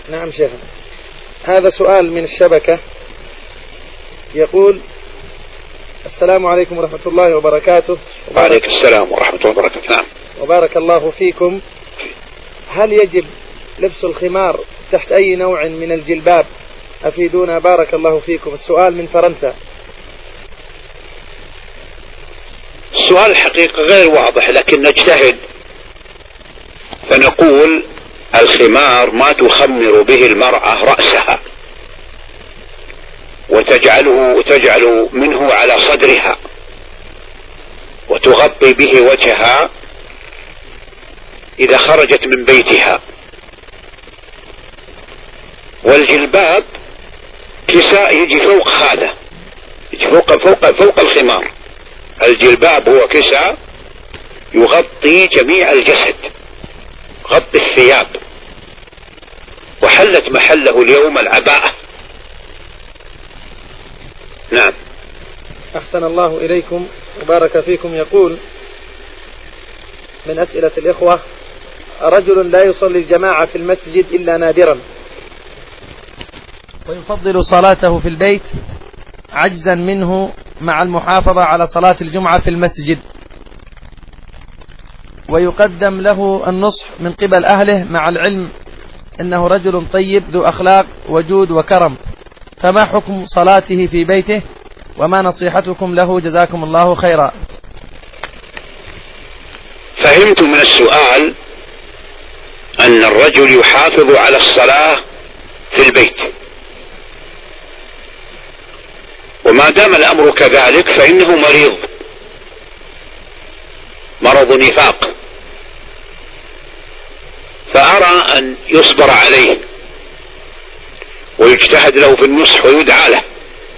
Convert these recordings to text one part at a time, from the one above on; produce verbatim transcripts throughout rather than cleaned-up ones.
نعم شيخ، هذا سؤال من الشبكة يقول: السلام عليكم ورحمة الله وبركاته. وعليكم السلام ورحمة الله وبركاته. نعم. وبارك الله فيكم. هل يجب لبس الخمار تحت أي نوع من الجلباب؟ أفيدونا بارك الله فيكم. السؤال من فرنسا. السؤال الحقيقة غير واضح، لكن نجتهد فنقول الخمار ما تخمر به المرأة رأسها وتجعله وتجعل منه على صدرها وتغطي به وجهها إذا خرجت من بيتها. والجلباب كساء يجي فوق هذا، يجي فوق فوق فوق الخمار. الجلباب هو كساء يغطي جميع الجسد، غطي الثياب، وحلت محله اليوم العباءة. نعم. أحسن الله إليكم وبارك فيكم. يقول من أسئلة الإخوة: رجل لا يصلي الجماعة في المسجد إلا نادرا، ويفضل صلاته في البيت عجزا منه مع المحافظة على صلاة الجمعة في المسجد، ويقدم له النصح من قبل أهله مع العلم أنه رجل طيب ذو أخلاق وجود وكرم، فما حكم صلاته في بيته وما نصيحتكم له جزاكم الله خيرا؟ فهمت من السؤال أن الرجل يحافظ على الصلاة في البيت، وما دام الأمر كذلك فإنه مريض مرض نفاق، فأرى أن يصبر عليه ويجتهد له في النصح ويدعى له،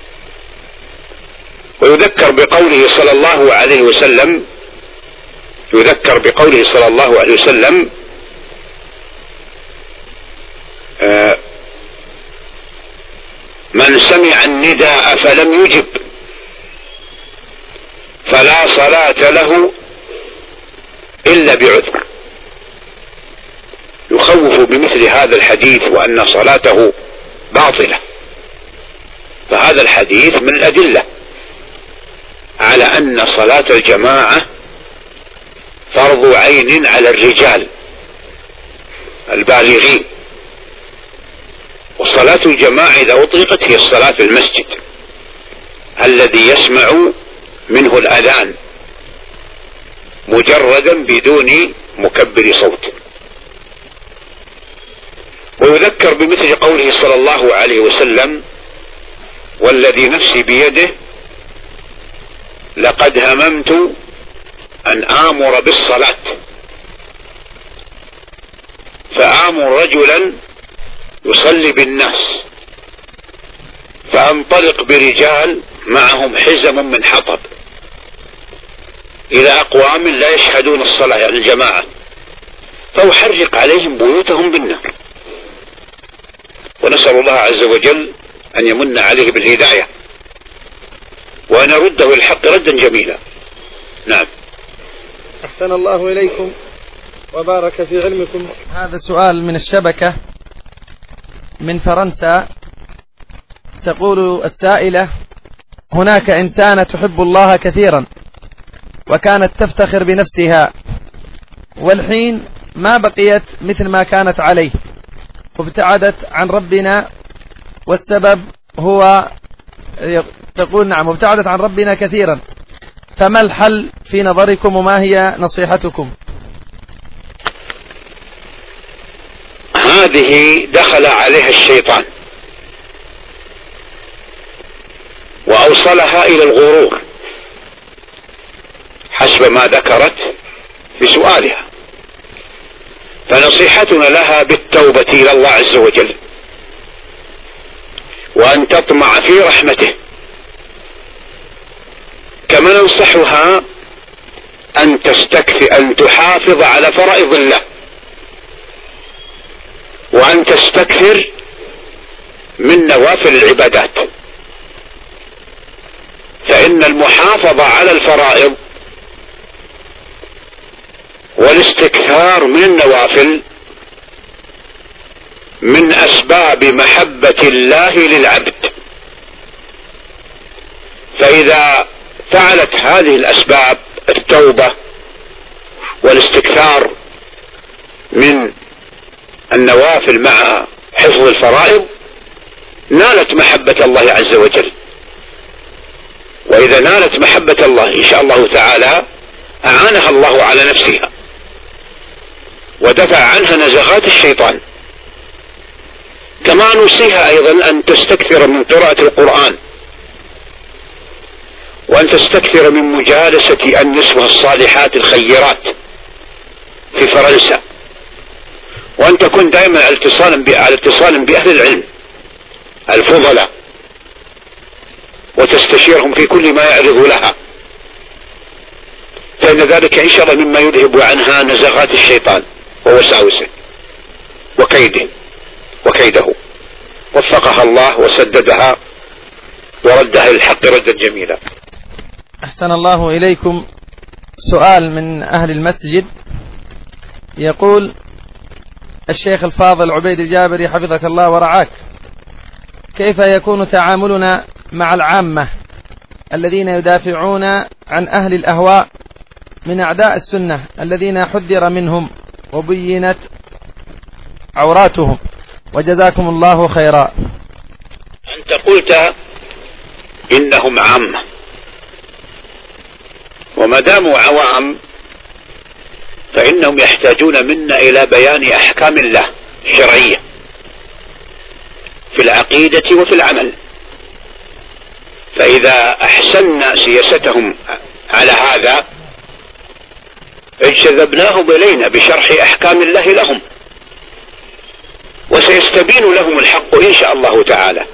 ويذكر بقوله صلى الله عليه وسلم يذكر بقوله صلى الله عليه وسلم آه من سمع النداء فلم يجب فلا صلاة له إلا بعذر. يخوف بمثل هذا الحديث وأن صلاته باطلة، فهذا الحديث من الأدلة على أن صلاة الجماعة فرض عين على الرجال البالغين، وصلاة الجماعة إذا أطلقت هي الصلاة في المسجد الذي يسمع منه الأذان مجردا بدون مكبر صوت. ويذكر بمثل قوله صلى الله عليه وسلم: والذي نفسي بيده لقد هممت أن آمر بالصلاة فآمر رجلا يصلي بالناس فأنطلق برجال معهم حزم من حطب إلى أقوام لا يشهدون الصلاة يعني الجماعة، فأحرق عليهم بيوتهم بالنار، ونسأل الله عز وجل أن يمن عليه بالهداية وأن يرده الحق ردا جميلا. نعم. أحسن الله إليكم وبارك في علمكم. هذا سؤال من الشبكة من فرنسا. تقول السائلة: هناك إنسانة تحب الله كثيرا وكانت تفتخر بنفسها، والحين ما بقيت مثل ما كانت عليه وابتعدت عن ربنا، والسبب هو تقول نعم وابتعدت عن ربنا كثيرا، فما الحل في نظركم وما هي نصيحتكم؟ هذه دخل عليها الشيطان وأوصلها إلى الغرور حسب ما ذكرت في سؤالها، فنصيحتنا لها بالتوبة إلى الله عز وجل وأن تطمع في رحمته، كما ننصحها أن تستكثر أن تحافظ على فرائض الله وأن تستكثر من نوافل العبادات، فإن المحافظة على الفرائض والاستكثار من النوافل من أسباب محبة الله للعبد. فإذا فعلت هذه الأسباب التوبة والاستكثار من النوافل مع حفظ الفرائض نالت محبة الله عز وجل. وإذا نالت محبة الله إن شاء الله تعالى أعانها الله على نفسها ودفع عنها نزغات الشيطان. كما نوصيها أيضا أن تستكثر من قراءة القرآن، وأن تستكثر من مجالسة النسوة الصالحات الخيرات في فرنسا، وأن تكون دائما على اتصال على اتصال بأهل العلم الفضلاء وتستشيرهم في كل ما يعرض لها، فإن ذلك إن شاء الله مما يذهب عنها نزغات الشيطان ووساوسه وكيده وكيده. وفقها الله وسددها وردها للحق ردا جميلا. أحسن الله إليكم. سؤال من أهل المسجد يقول: الشيخ الفاضل عبيد الجابري حفظك الله ورعاك، كيف يكون تعاملنا مع العامة الذين يدافعون عن أهل الأهواء من أعداء السنة الذين حذر منهم وبينت عوراتهم، وجزاكم الله خيرا؟ أنت قلت إنهم عامة، وما داموا عوام فإنهم يحتاجون منا إلى بيان أحكام الله الشرعية في العقيدة وفي العمل. فإذا أحسننا سياستهم على هذا اجذبناهم إلينا بشرح أحكام الله لهم، وسيستبين لهم الحق إن شاء الله تعالى.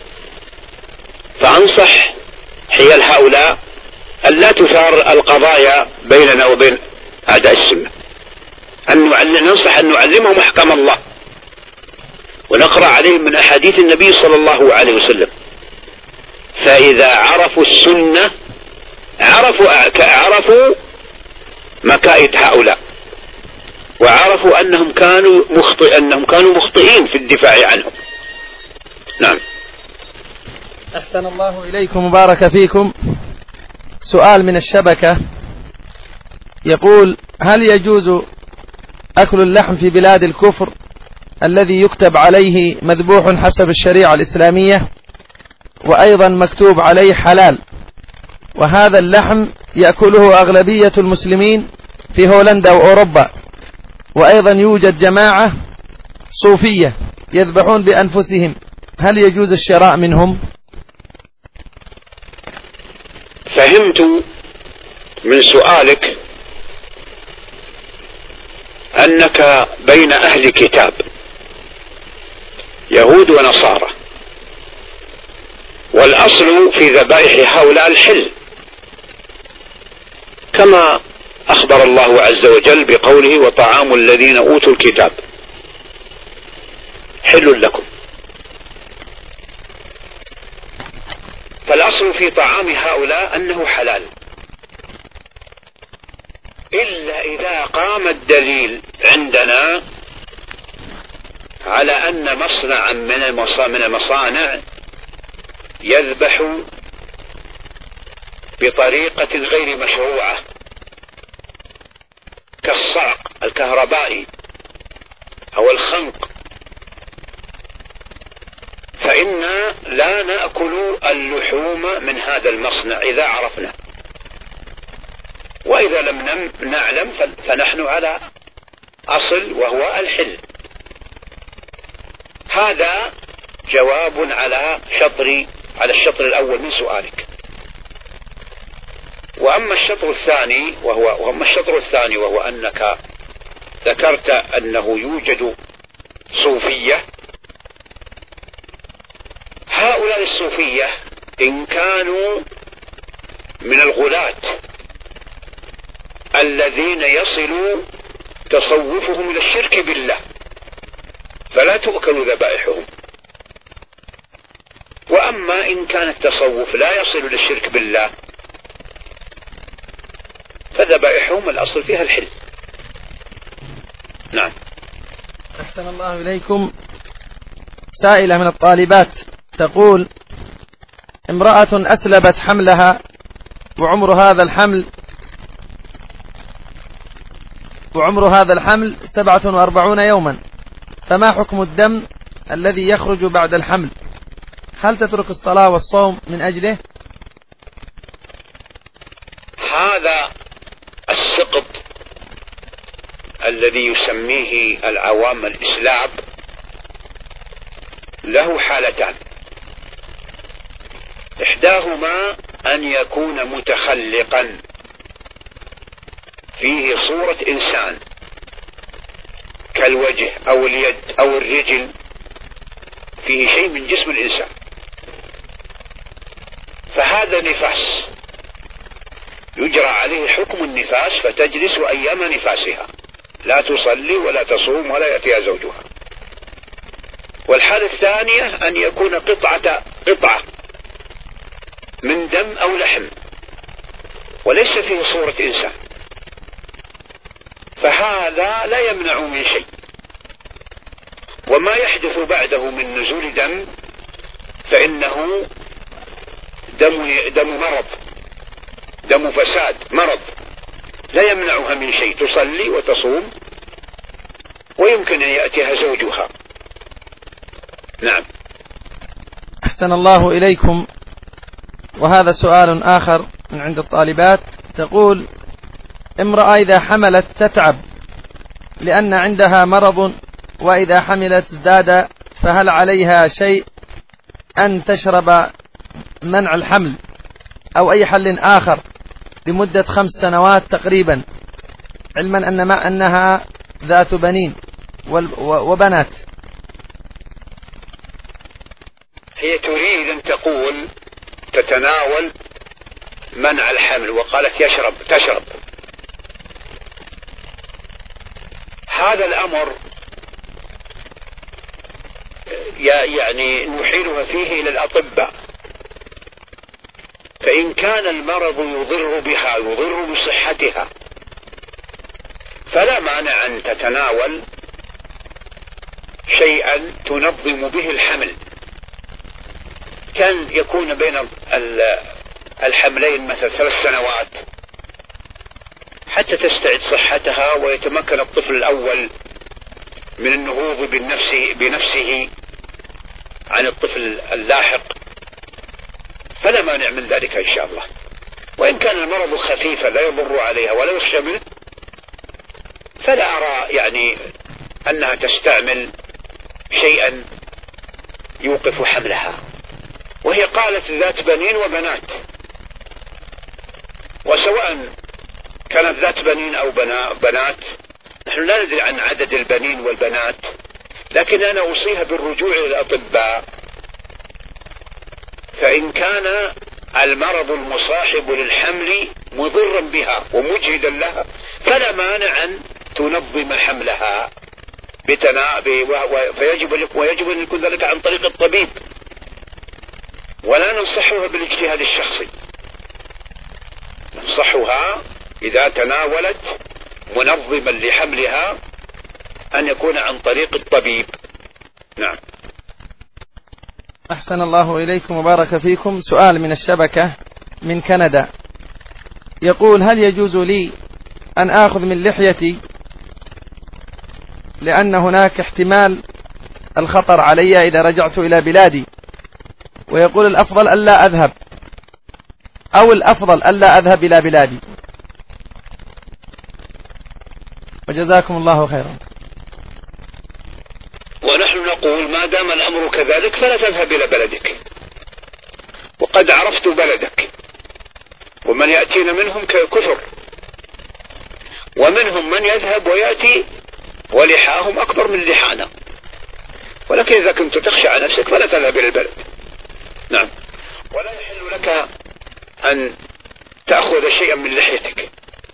فأنصح حيال هؤلاء أن لا تثار القضايا بيننا وبين أعداء السنة، أن ننصح أن نعلمهم أحكام الله ونقرأ عليهم من أحاديث النبي صلى الله عليه وسلم. فإذا عرفوا السنة عرفوا عرفوا مكائد هؤلاء، وعرفوا أنهم كانوا مخطئ أنهم كانوا مخطئين في الدفاع عنهم. نعم. أحسن الله إليكم وبارك فيكم. سؤال من الشبكة يقول: هل يجوز أكل اللحم في بلاد الكفر الذي يكتب عليه مذبوح حسب الشريعة الإسلامية وأيضا مكتوب عليه حلال، وهذا اللحم يأكله أغلبية المسلمين في هولندا وأوروبا، وأيضا يوجد جماعة صوفية يذبحون بأنفسهم، هل يجوز الشراء منهم؟ فهمت من سؤالك أنك بين أهل كتاب يهود ونصارى، والأصل في ذبائح هؤلاء الحل، كما أخبر الله عز وجل بقوله: وطعام الذين أوتوا الكتاب حل لكم. فالأصل في طعام هؤلاء أنه حلال، إلا إذا قام الدليل عندنا على أن مصنعا من المصانع يذبح بطريقة غير مشروعة كالصعق الكهربائي أو الخنق، فإنا لا نأكل اللحوم من هذا المصنع إذا عرفنا، وإذا لم نعلم فنحن على أصل وهو الحل. هذا جواب على شطر على الشطر الأول من سؤالك. وأما الشطر الثاني وهو وأما الشطر الثاني وهو أنك ذكرت أنه يوجد صوفية. هؤلاء الصوفية إن كانوا من الغلاة الذين يصل تصوفهم إلى الشرك بالله فلا تؤكل ذبائحهم، وأما إن كان التصوف لا يصل إلى الشرك بالله فذبائحهم الأصل فيها الحل. نعم. أحسن الله إليكم. سائلة من الطالبات تقول: امرأة أسلبت حملها وعمر هذا الحمل وعمر هذا الحمل سبعة وأربعون يوما، فما حكم الدم الذي يخرج بعد الحمل؟ هل تترك الصلاة والصوم من أجله؟ هذا السقط الذي يسميه العوام الإسلاب له حالتان: إحداهما أن يكون متخلقا فيه صورة إنسان كالوجه أو اليد أو الرجل، فيه شيء من جسم الإنسان، فهذا نفاس يجرى عليه حكم النفاس، فتجلس أيام نفاسها لا تصلي ولا تصوم ولا يأتيها زوجها. والحالة الثانية أن يكون قطعة قطعة من دم أو لحم وليس فيه صورة إنسان، فهذا لا يمنع من شيء. وما يحدث بعده من نزول دم فإنه دم دم مرض، دم فساد مرض، لا يمنعها من شيء، تصلي وتصوم ويمكن أن يأتيها زوجها. نعم. أحسن الله إليكم. وهذا سؤال آخر من عند الطالبات تقول: امرأة إذا حملت تتعب لأن عندها مرض، وإذا حملت ازداد، فهل عليها شيء أن تشرب منع الحمل أو أي حل آخر لمدة خمس سنوات تقريبا، علما أن ما أنها ذات بنين وبنات؟ هي تريد أن تقول تتناول منع الحمل وقالت يشرب تشرب. هذا الأمر يعني نحيلها فيه إلى الأطباء، فإن كان المرض يضر بها يضر بصحتها فلا مانع أن تتناول شيئا تنظم به الحمل، كان يكون بين الحملين مثلا ثلاث سنوات حتى تستعد صحتها ويتمكن الطفل الأول من النهوض بنفسه, بنفسه عن الطفل اللاحق، فلا مانع من ذلك إن شاء الله. وإن كان المرض خفيفا لا يضر عليها ولا يخشى منه فلا أرى يعني أنها تستعمل شيئا يوقف حملها. وهي قالت ذات بنين وبنات، وسواء كانت ذات بنين أو بنات نحن لا ندري عن عدد البنين والبنات، لكن أنا أوصيها بالرجوع إلى الأطباء، فإن كان المرض المصاحب للحمل مضرا بها ومجهدا لها فلا مانع أن تنظم حملها بتنا... فيجب ويجب أن يكون ذلك عن طريق الطبيب، ولا ننصحها بالاجتهاد الشخصي. ننصحها إذا تناولت منظما لحملها أن يكون عن طريق الطبيب. نعم. أحسن الله إليكم وبارك فيكم. سؤال من الشبكة من كندا يقول: هل يجوز لي أن آخذ من لحيتي لأن هناك احتمال الخطر علي إذا رجعت إلى بلادي؟ ويقول: الأفضل ألا أذهب، أو الأفضل ألا أذهب إلى بلادي، وجزاكم الله خيرا. ونحن نقول ما دام الأمر كذلك فلا تذهب إلى بلدك، وقد عرفت بلدك، ومن يأتينا منهم كثر، ومنهم من يذهب ويأتي ولحاهم أكبر من لحانا، ولكن إذا كنت تخشى على نفسك فلا تذهب إلى البلد. نعم. ولا يحل لك أن تأخذ شيئا من لحيتك.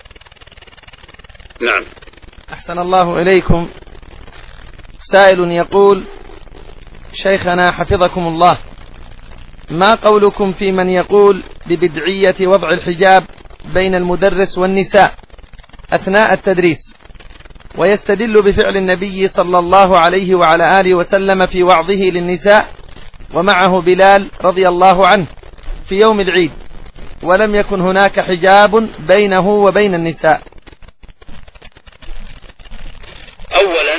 نعم. أحسن الله إليكم. سائل يقول: شيخنا حفظكم الله، ما قولكم في من يقول ببدعية وضع الحجاب بين المدرس والنساء أثناء التدريس؟ ويستدل بفعل النبي صلى الله عليه وعلى آله وسلم في وعظه للنساء ومعه بلال رضي الله عنه في يوم العيد، ولم يكن هناك حجاب بينه وبين النساء. أولا،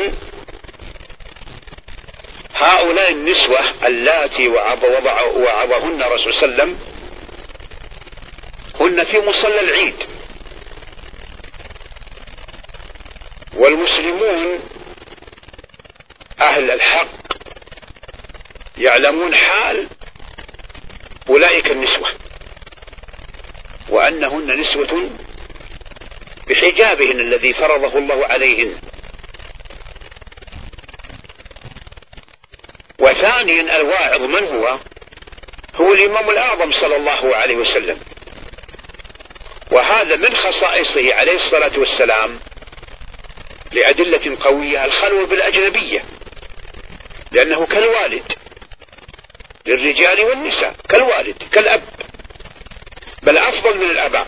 هؤلاء النسوة اللاتي وعظهن الرسول صلى الله عليه وسلم هن في مصلى العيد، والمسلمون أهل الحق يعلمون حال أولئك النسوة وأنهن نسوة بحجابهن الذي فرضه الله عليهن. وثانيا، الواعظ من هو؟ هو الإمام الأعظم صلى الله عليه وسلم، وهذا من خصائصه عليه الصلاة والسلام لأدلة قوية الخلوة بالأجنبية، لأنه كالوالد للرجال والنساء، كالوالد كالأب، بل أفضل من الأباء،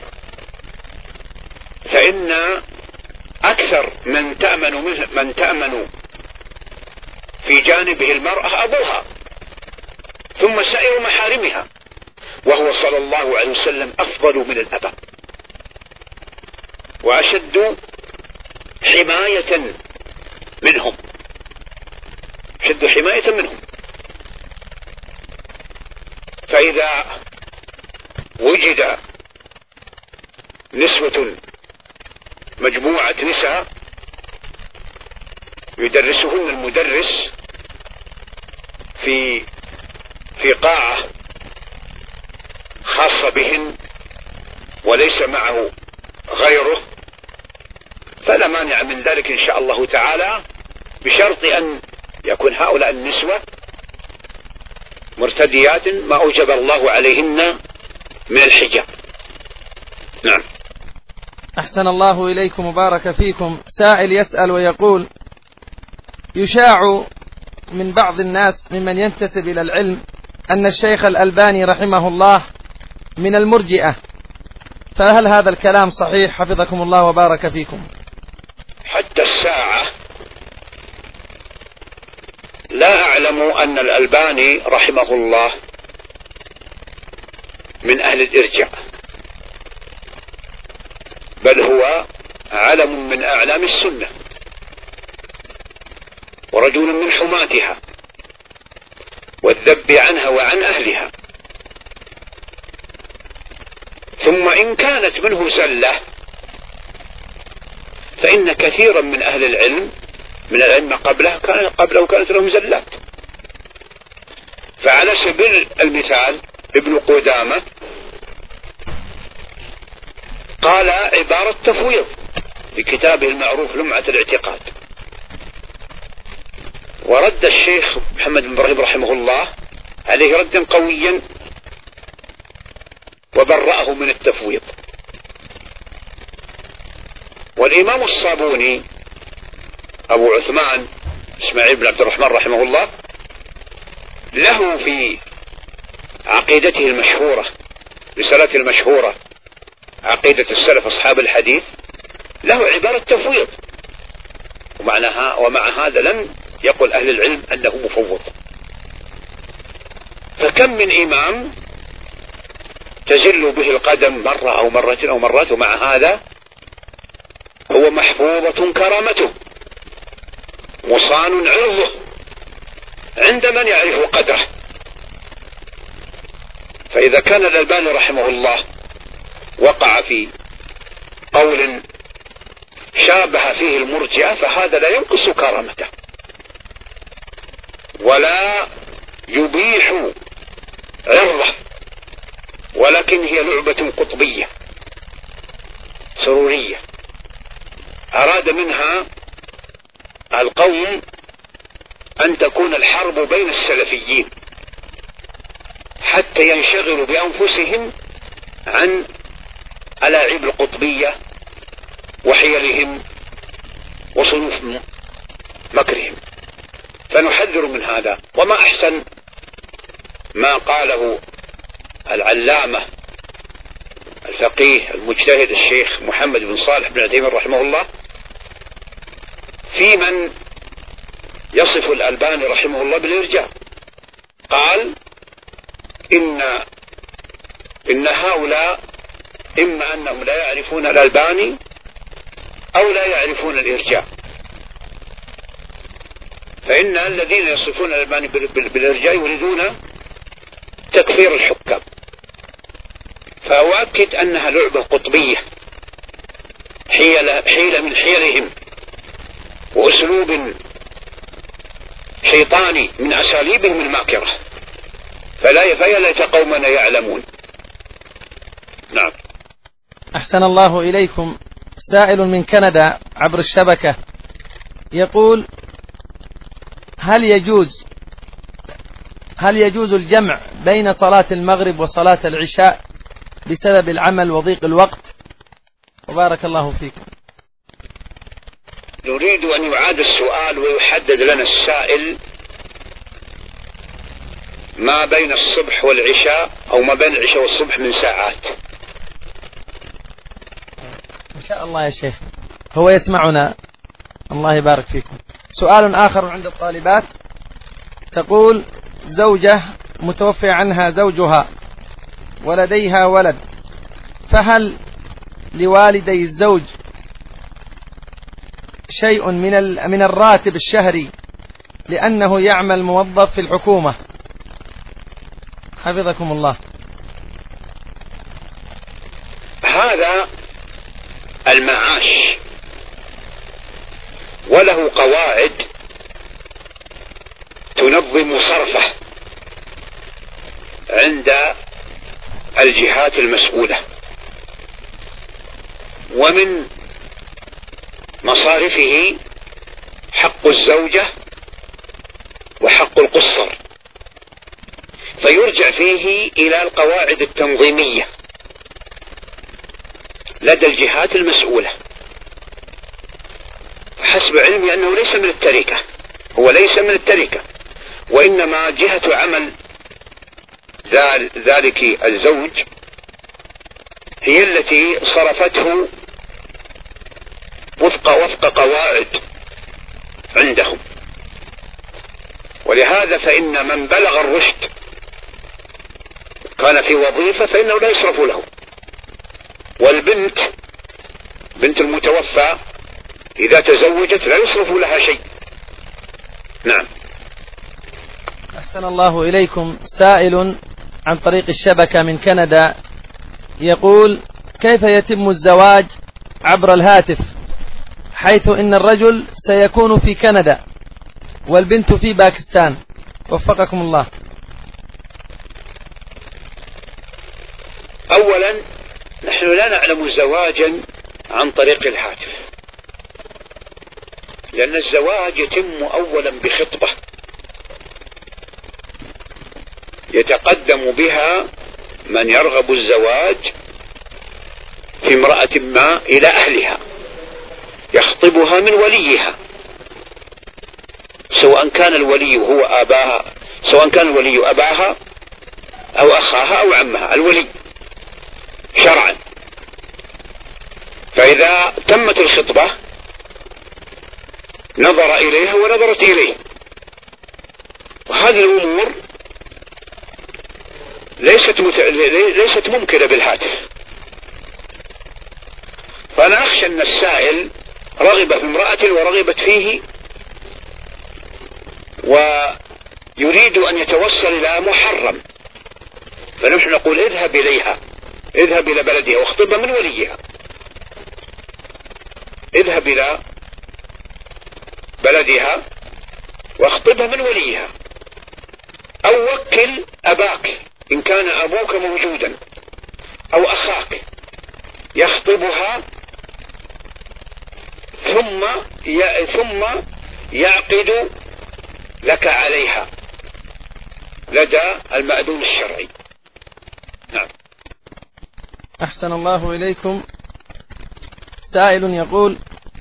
فإن أكثر من تأمن من تأمن في جانبه المرأة أبوها ثم سائر محارمها، وهو صلى الله عليه وسلم أفضل من الأباء وأشد حماية منهم، أشد حماية منهم. فإذا وجد نسوة مجموعة نساء يدرسهن المدرس في في قاعة خاصة بهن وليس معه غيره، فلا مانع من ذلك إن شاء الله تعالى، بشرط أن يكون هؤلاء النسوة مرتديات ما أوجب الله عليهن من الحجاب. نعم. أحسن الله إليكم وبارك فيكم. سائل يسأل ويقول: يشاع من بعض الناس ممن ينتسب إلى العلم أن الشيخ الألباني رحمه الله من المرجئة، فهل هذا الكلام صحيح حفظكم الله وبارك فيكم؟ حتى الساعة لا أعلم أن الألباني رحمه الله من أهل الإرجاء، بل هو علم من أعلام السنة ورجل من حماتها والذب عنها وعن أهلها. ثم إن كانت منه زلة فإن كثيرا من أهل العلم من العلم قبله كان قبله كانت لهم زلات. فعلى سبيل المثال ابن قدامة قال عبارة تفويض في كتابه المعروف لمعة الاعتقاد، ورد الشيخ محمد بن إبراهيم رحمه الله عليه ردا قويا وبرأه من التفويض. والإمام الصابوني أبو عثمان إسماعيل بن عبد الرحمن رحمه الله له في عقيدته المشهورة، رسالته المشهورة عقيدة السلف أصحاب الحديث، له عبارة تفويض، ومعناها ومع هذا لم يقل أهل العلم أنه مفوض. فكم من إمام تزل به القدم مرة أو مرتين أو مرات، ومع هذا هو محفوظة كرامته مصان عرضه عند من يعرف قدره. فإذا كان الألباني رحمه الله وقع في قول شابه فيه المرجئة فهذا لا ينقص كرامته ولا يبيح عرضه، ولكن هي لعبة قطبية سرورية أراد منها القوم أن تكون الحرب بين السلفيين حتى ينشغلوا بأنفسهم عن ألاعيب القطبية وحيلهم وصنوف مكرهم. فنحذر من هذا. وما أحسن ما قاله العلامة الفقيه المجتهد الشيخ محمد بن صالح بن عثيمين رحمه الله في من يصف الألباني رحمه الله بالإرجاء، قال إن إن هؤلاء إما أنهم لا يعرفون الألباني أو لا يعرفون الإرجاء، فإن الذين يصفون الألباني بالإرجاء يريدون تكفير الحكام. فأؤكد أنها لعبة قطبية، حيلة, حيلة من حيلهم وأسلوب شيطاني من أساليبهم الماكرة، فلا فيليت قومنا يعلمون. نعم. أحسن الله إليكم. سائل من كندا عبر الشبكة يقول: هل يجوز هل يجوز الجمع بين صلاة المغرب وصلاة العشاء بسبب العمل وضيق الوقت؟ وبارك الله فيكم. نريد أن يعاد السؤال ويحدد لنا السائل ما بين الصبح والعشاء أو ما بين العشاء والصبح من ساعات. إن شاء الله يا شيخ، هو يسمعنا، الله يبارك فيكم. سؤال آخر عند الطالبات، تقول: زوجة متوفي عنها زوجها ولديها ولد، فهل لوالدي الزوج شيء من من الراتب الشهري لأنه يعمل موظف في الحكومة؟ حفظكم الله. هذا المعاش وله قواعد تنظم صرفه عند الجهات المسؤولة، ومن مصارفه حق الزوجة وحق القصر، فيرجع فيه إلى القواعد التنظيمية لدى الجهات المسؤولة. حسب علمي أنه ليس من التركة، هو ليس من التركة، وإنما جهة عمل ذلك الزوج هي التي صرفته وفق وفق قواعد عندهم. ولهذا فإن من بلغ الرشد كان في وظيفة فإنه لا يصرف له، والبنت بنت المتوفى إذا تزوجت لا يصرف لها شيء. نعم. أحسن الله إليكم. سائل عن طريق الشبكة من كندا يقول: كيف يتم الزواج عبر الهاتف، حيث إن الرجل سيكون في كندا والبنت في باكستان؟ وفقكم الله. أولا، نحن لا نعلم زواجا عن طريق الهاتف، لأن الزواج يتم أولا بخطبة يتقدم بها من يرغب الزواج في امرأة ما إلى أهلها، يخطبها من وليها، سواء كان الولي هو أباها، سواء كان الولي أباها أو أخاها أو عمها، الولي شرعا. فإذا تمت الخطبة نظر إليها ونظرت إليه، وهذه الأمور ليست مت... ليست ممكنة بالهاتف. فأنا أخشى أن السائل رغب في امرأة ورغبت فيه ويريد أن يتوصل إلى محرم، فنحن نقول: اذهب إليها، اذهب إلى بلدها واخطبها من وليها، اذهب إلى بلدها واخطبها من وليها، أو وكل أباك إن كان أبوك موجودا أو أخاك يخطبها، ثم ي... ثم يعقد لك عليها لدى المأذون الشرعي. نعم. أحسن الله إليكم. سائل يقول: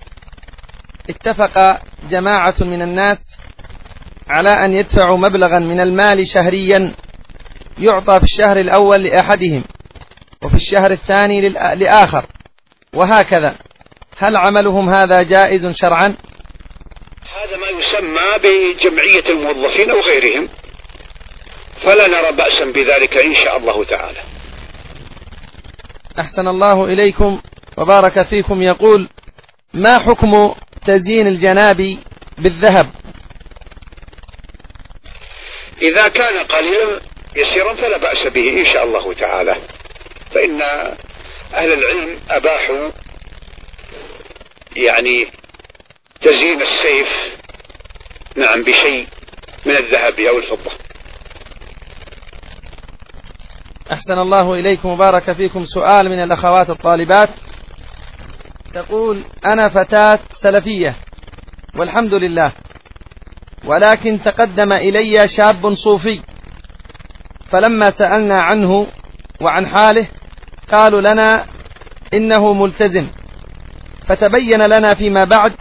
اتفق جماعة من الناس على أن يدفعوا مبلغا من المال شهريا يعطى في الشهر الأول لأحدهم وفي الشهر الثاني لآخر، وهكذا، هل عملهم هذا جائز شرعا؟ هذا ما يسمى بجمعية الموظفين أو غيرهم، فلا نرى بأسا بذلك إن شاء الله تعالى. أحسن الله إليكم وبارك فيكم. يقول: ما حكم تزيين الجناب بالذهب؟ إذا كان قليلا يسيرا فلا بأس به إن شاء الله تعالى، فإن أهل العلم أباحوا يعني تزيين السيف نعم بشيء من الذهب أو الفضة. أحسن الله إليكم وبارك فيكم. سؤال من الأخوات الطالبات تقول: أنا فتاة سلفية والحمد لله، ولكن تقدم إلي شاب صوفي، فلما سألنا عنه وعن حاله قالوا لنا إنه ملتزم، فتبين لنا فيما بعد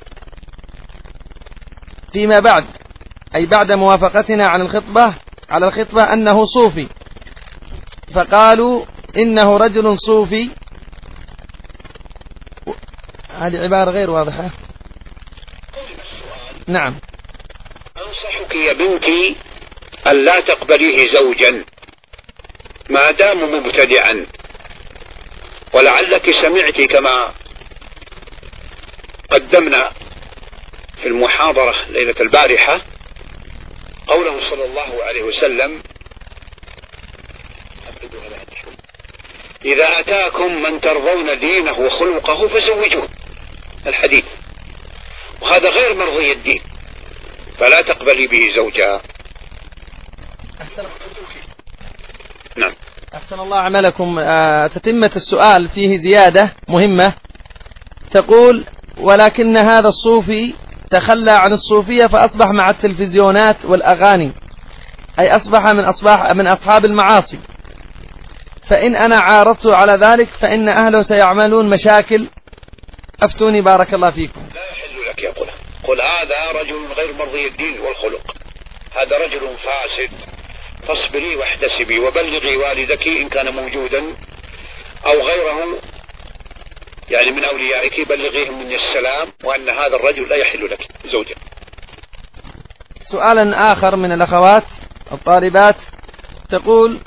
فيما بعد أي بعد موافقتنا عن الخطبة على الخطبة أنه صوفي، فقالوا إنه رجل صوفي. هذه عبارة غير واضحة. نعم. أنصحك يا بنتي أن لا تقبليه زوجا ما دام مبتدعا، ولعلك سمعت كما قدمنا في المحاضرة ليلة البارحة قوله صلى الله عليه وسلم: إذا أتاكم من ترضون دينه وخلقه فزوجوه، الحديث، وهذا غير مرضي الدين، فلا تقبلي به زوجا. أحسن. نعم. أحسن الله عملكم. آه تتمة السؤال فيه زيادة مهمة، تقول: ولكن هذا الصوفي تخلى عن الصوفية فأصبح مع التلفزيونات والأغاني، أي أصبح من أصبح من أصحاب المعاصي، فإن أنا عارضت على ذلك فإن أهله سيعملون مشاكل، أفتوني بارك الله فيكم. لا يحل لك يا قل قل هذا رجل غير مرضي الدين والخلق، هذا رجل فاسد، فاصبري واحتسبي وبلغي والدك إن كان موجودا أو غيره يعني من أوليائك، بلغيهم مني السلام وأن هذا الرجل لا يحل لك زوجا. سؤالا آخر من الأخوات الطالبات تقول: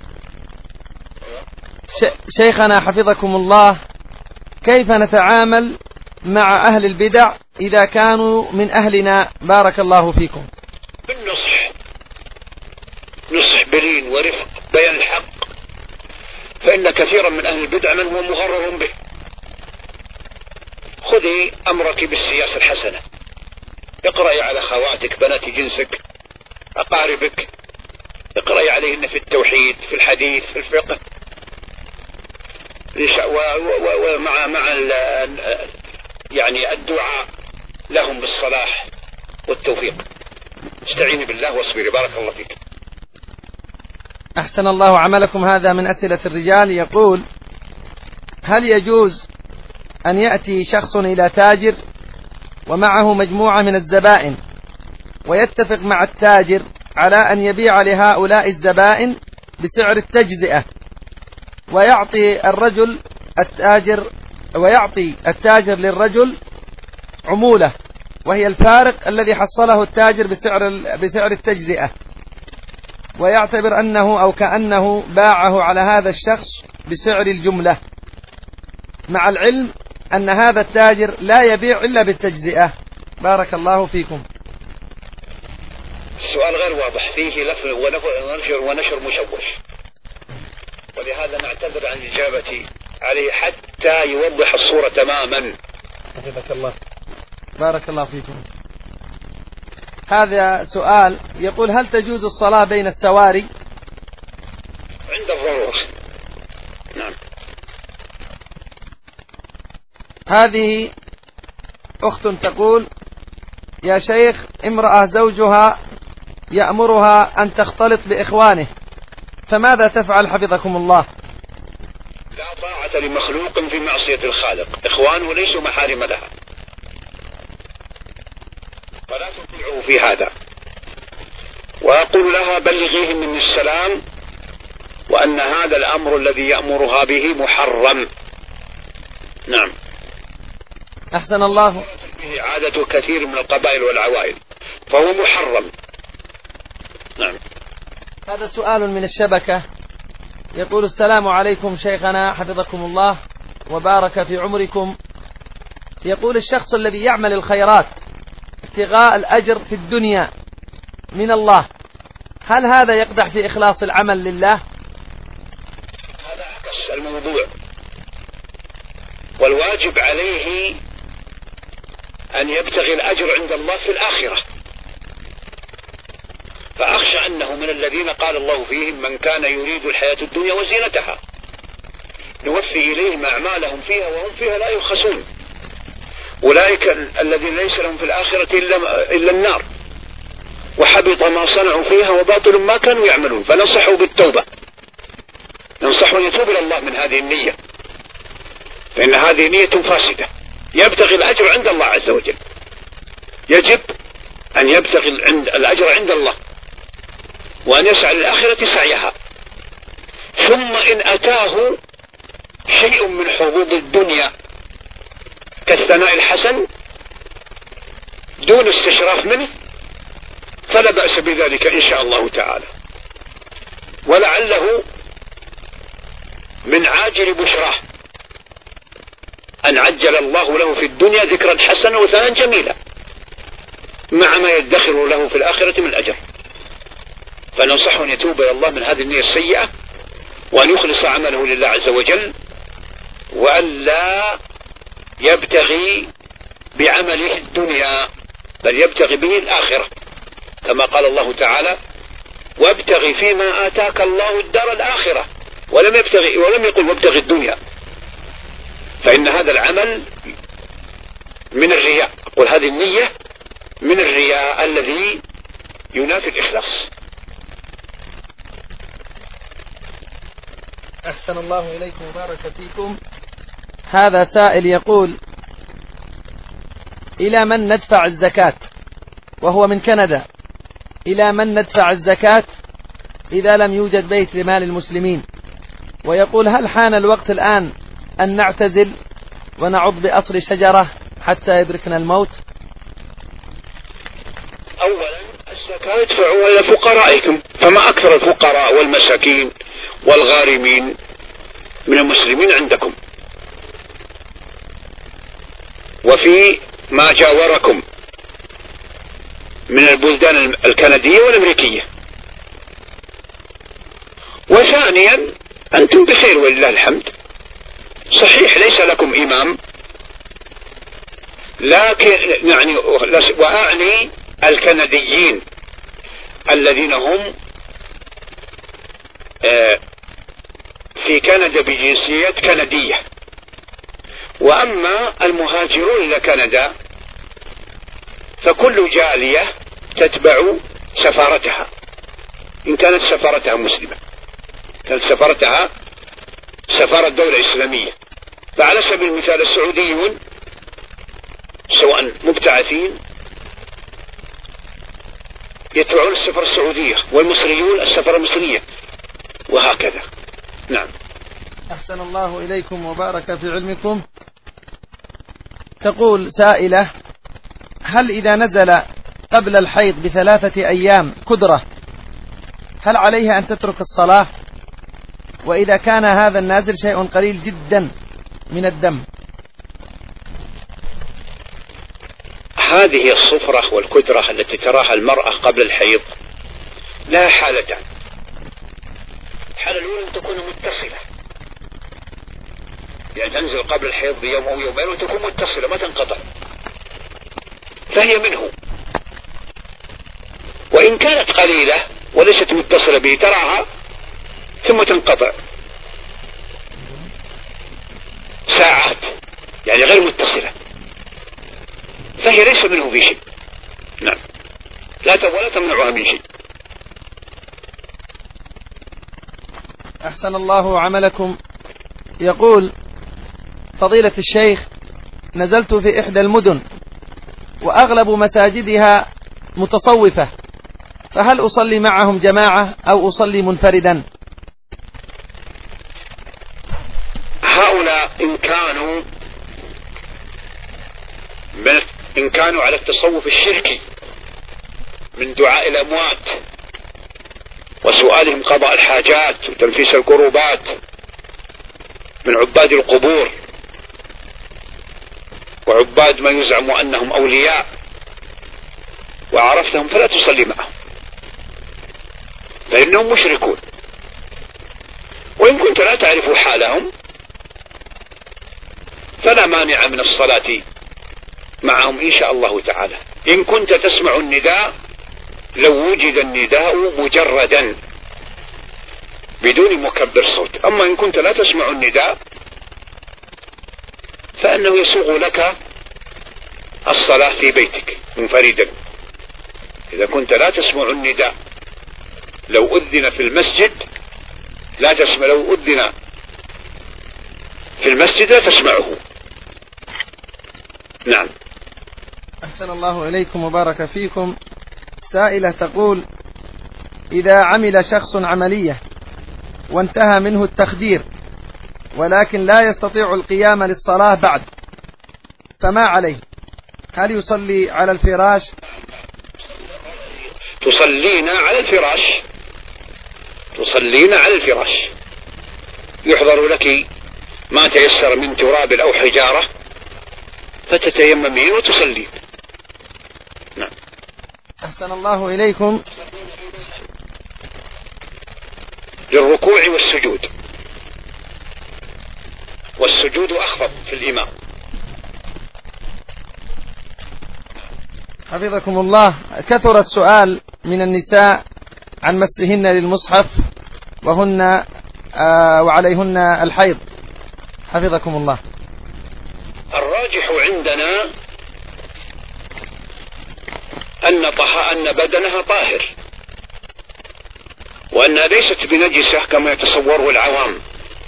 شيخنا حفظكم الله، كيف نتعامل مع أهل البدع إذا كانوا من أهلنا بارك الله فيكم؟ بالنصح، نصح بلين ورفق، بيان الحق، فإن كثيرا من أهل البدع من هو مغرر به. خذي أمرك بالسياسة الحسنة، اقرأي على خواتك بنات جنسك أقاربك، اقرأي عليهن في التوحيد في الحديث في الفقه، ومع مع يعني الدعاء لهم بالصلاح والتوفيق. استعيني بالله واصبري بارك الله فيك. أحسن الله عملكم. هذا من أسئلة الرجال. يقول: هل يجوز أن يأتي شخص إلى تاجر ومعه مجموعة من الزبائن ويتفق مع التاجر على أن يبيع لهؤلاء الزبائن بسعر التجزئة، ويعطي الرجل التاجر ويعطي التاجر للرجل عمولة وهي الفارق الذي حصله التاجر بسعر بسعر التجزئة، ويعتبر أنه أو كأنه باعه على هذا الشخص بسعر الجملة، مع العلم أن هذا التاجر لا يبيع إلا بالتجزئة؟ بارك الله فيكم. السؤال غير واضح، فيه لف ونشر ونشر مشوش، ولهذا نعتذر عن الإجابة عليه حتى يوضح الصورة تماما. حفظك الله. بارك الله فيكم. هذا سؤال يقول: هل تجوز الصلاة بين السواري؟ عند الضرورة. نعم. هذه أخت تقول: يا شيخ، امرأة زوجها يأمرها أن تختلط بإخوانه، فماذا تفعل حفظكم الله؟ لا طاعة لمخلوق في معصية الخالق، إخوانه ليسوا محارم لها، فلا تطيعوا في هذا. وأقول لها: بلغيهم مني السلام وأن هذا الأمر الذي يأمرها به محرم. نعم. أحسن الله. هذه عادة كثير من القبائل والعوائل، فهو محرم. نعم. هذا سؤال من الشبكة يقول: السلام عليكم شيخنا حفظكم الله وبارك في عمركم. يقول: الشخص الذي يعمل الخيرات ابتغاء الأجر في الدنيا من الله، هل هذا يقدح في إخلاص العمل لله؟ هذا عكس الموضوع، والواجب عليه أن يبتغي الأجر عند الله في الآخرة. فأخشى أنه من الذين قال الله فيهم: من كان يريد الحياة الدنيا وزينتها نوفي إليهم أعمالهم فيها وهم فيها لا يبخسون. أولئك الذين ليس لهم في الآخرة إلا, إلا النار، وحبط ما صنعوا فيها وباطل ما كانوا يعملون. فننصحوا بالتوبة، ننصحوا أن يتوب إلى الله من هذه النية، فإن هذه نية فاسدة. يبتغي الأجر عند الله عز وجل، يجب أن يبتغي الأجر عند الله وأن يسعى للآخرة سعيها. ثم إن أتاه شيء من حظوظ الدنيا كالثناء الحسن دون استشراف منه فلا بأس بذلك إن شاء الله تعالى، ولعله من عاجل بشراه أن عجل الله له في الدنيا ذكرا حسنا وثناء جميلا مع ما يدخر له في الآخرة من الأجر. فننصحه أن يتوب إلى الله من هذه النية السيئة، وأن يخلص عمله لله عز وجل، وأن لا يبتغي بعمله الدنيا بل يبتغي به الآخرة، كما قال الله تعالى: وابتغي فيما آتاك الله الدار الآخرة، ولم يبتغي ولم يقل وابتغي الدنيا، فإن هذا العمل من الرياء. قل هذه النية من الرياء الذي ينافي الإخلاص. أحسن الله إليكم وبارك فيكم. هذا سائل يقول: إلى من ندفع الزكاة؟ وهو من كندا. إلى من ندفع الزكاة إذا لم يوجد بيت لمال المسلمين؟ ويقول: هل حان الوقت الآن أن نعتزل ونعض بأصل شجرة حتى يدركنا الموت؟ أولا الزكاة ادفعوها إلى فقرائكم، فما أكثر الفقراء والمساكين والغارمين من المسلمين عندكم وفي ما جاوركم من البلدان الكندية والأمريكية. وثانيا أنتم بخير ولله الحمد. صحيح ليس لكم إمام، لكن يعني وأعني الكنديين الذين هم في كندا بجنسية كندية. وأما المهاجرون إلى كندا فكل جالية تتبع سفارتها إن كانت سفارتها مسلمة، كانت سفارتها سفارة دولة إسلامية. فعلى سبيل المثال السعوديون سواء مبتعثين يتبعون السفارة السعودية، والمصريون السفارة المصرية، وهكذا. نعم. أحسن الله إليكم وبارك في علمكم. تقول سائلة: هل إذا نزل قبل الحيض بثلاثة أيام كدرة هل عليها أن تترك الصلاة؟ وإذا كان هذا النازل شيء قليل جدا من الدم؟ هذه الصفرة والكدرة التي تراها المرأة قبل الحيض لها حالتان. الحالة الأولى أن تكون متصلة، يعني تنزل قبل الحيض بيوم أو يومين وتكون متصلة ما تنقطع، فهي منه. وإن كانت قليلة وليست متصلة به تراها ثم تنقطع ساعات، يعني غير متصلة، فهي ليس منه في شيء. نعم، لا ولا تمنعها من شيء. أحسن الله عملكم. يقول: فضيلة الشيخ، نزلت في إحدى المدن وأغلب مساجدها متصوفة، فهل أصلي معهم جماعة أو أصلي منفردا؟ هؤلاء إن كانوا من إن كانوا على التصوف الشركي من دعاء الأموات وسؤالهم قضاء الحاجات وتنفيس الكروبات، من عباد القبور وعباد ما يزعم أنهم أولياء، وعرفتهم فلا تصلي معهم فإنهم مشركون. وإن كنت لا تعرف حالهم فلا مانع من الصلاة معهم إن شاء الله تعالى، إن كنت تسمع النداء لو وجد النداء مجردا بدون مكبر صوت. أما إن كنت لا تسمع النداء فإنه يسوغ لك الصلاة في بيتك منفردا. إذا كنت لا تسمع النداء لو أذن في المسجد لا تسمع، لو أذن في المسجد لا تسمعه. نعم. أحسن الله إليكم وبارك فيكم. سائلة تقول: إذا عمل شخص عملية وانتهى منه التخدير ولكن لا يستطيع القيام للصلاة بعد، فما عليه؟ هل يصلي على الفراش؟ تصلين على الفراش، تصلين على الفراش، يحضر لك ما تيسر من تراب أو حجارة فتتيممين وتصلين. نعم. أحسن الله إليكم. للركوع والسجود، والسجود أخفض في الإمام. حفظكم الله. كثر السؤال من النساء عن مسهن للمصحف وهن آه وعليهن الحيض، حفظكم الله. الراجح عندنا أن طه أن بدنها طاهر وأنها ليست بنجسة كما يتصوره العوام،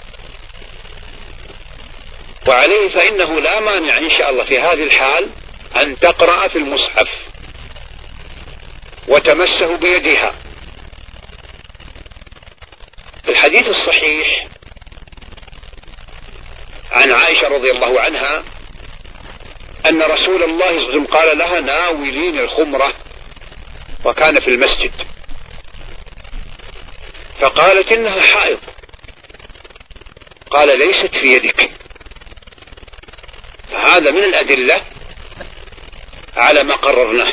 وعليه فإنه لا مانع إن شاء الله في هذه الحال أن تقرأ في المصحف وتمسه بيدها. الحديث الصحيح عن عائشة رضي الله عنها أن رسول الله صلى الله عليه وسلم قال لها: ناولين الخمرة، وكان في المسجد، فقالت: إنها حائض. قال: ليست في يدك. فهذا من الأدلة على ما قررناه.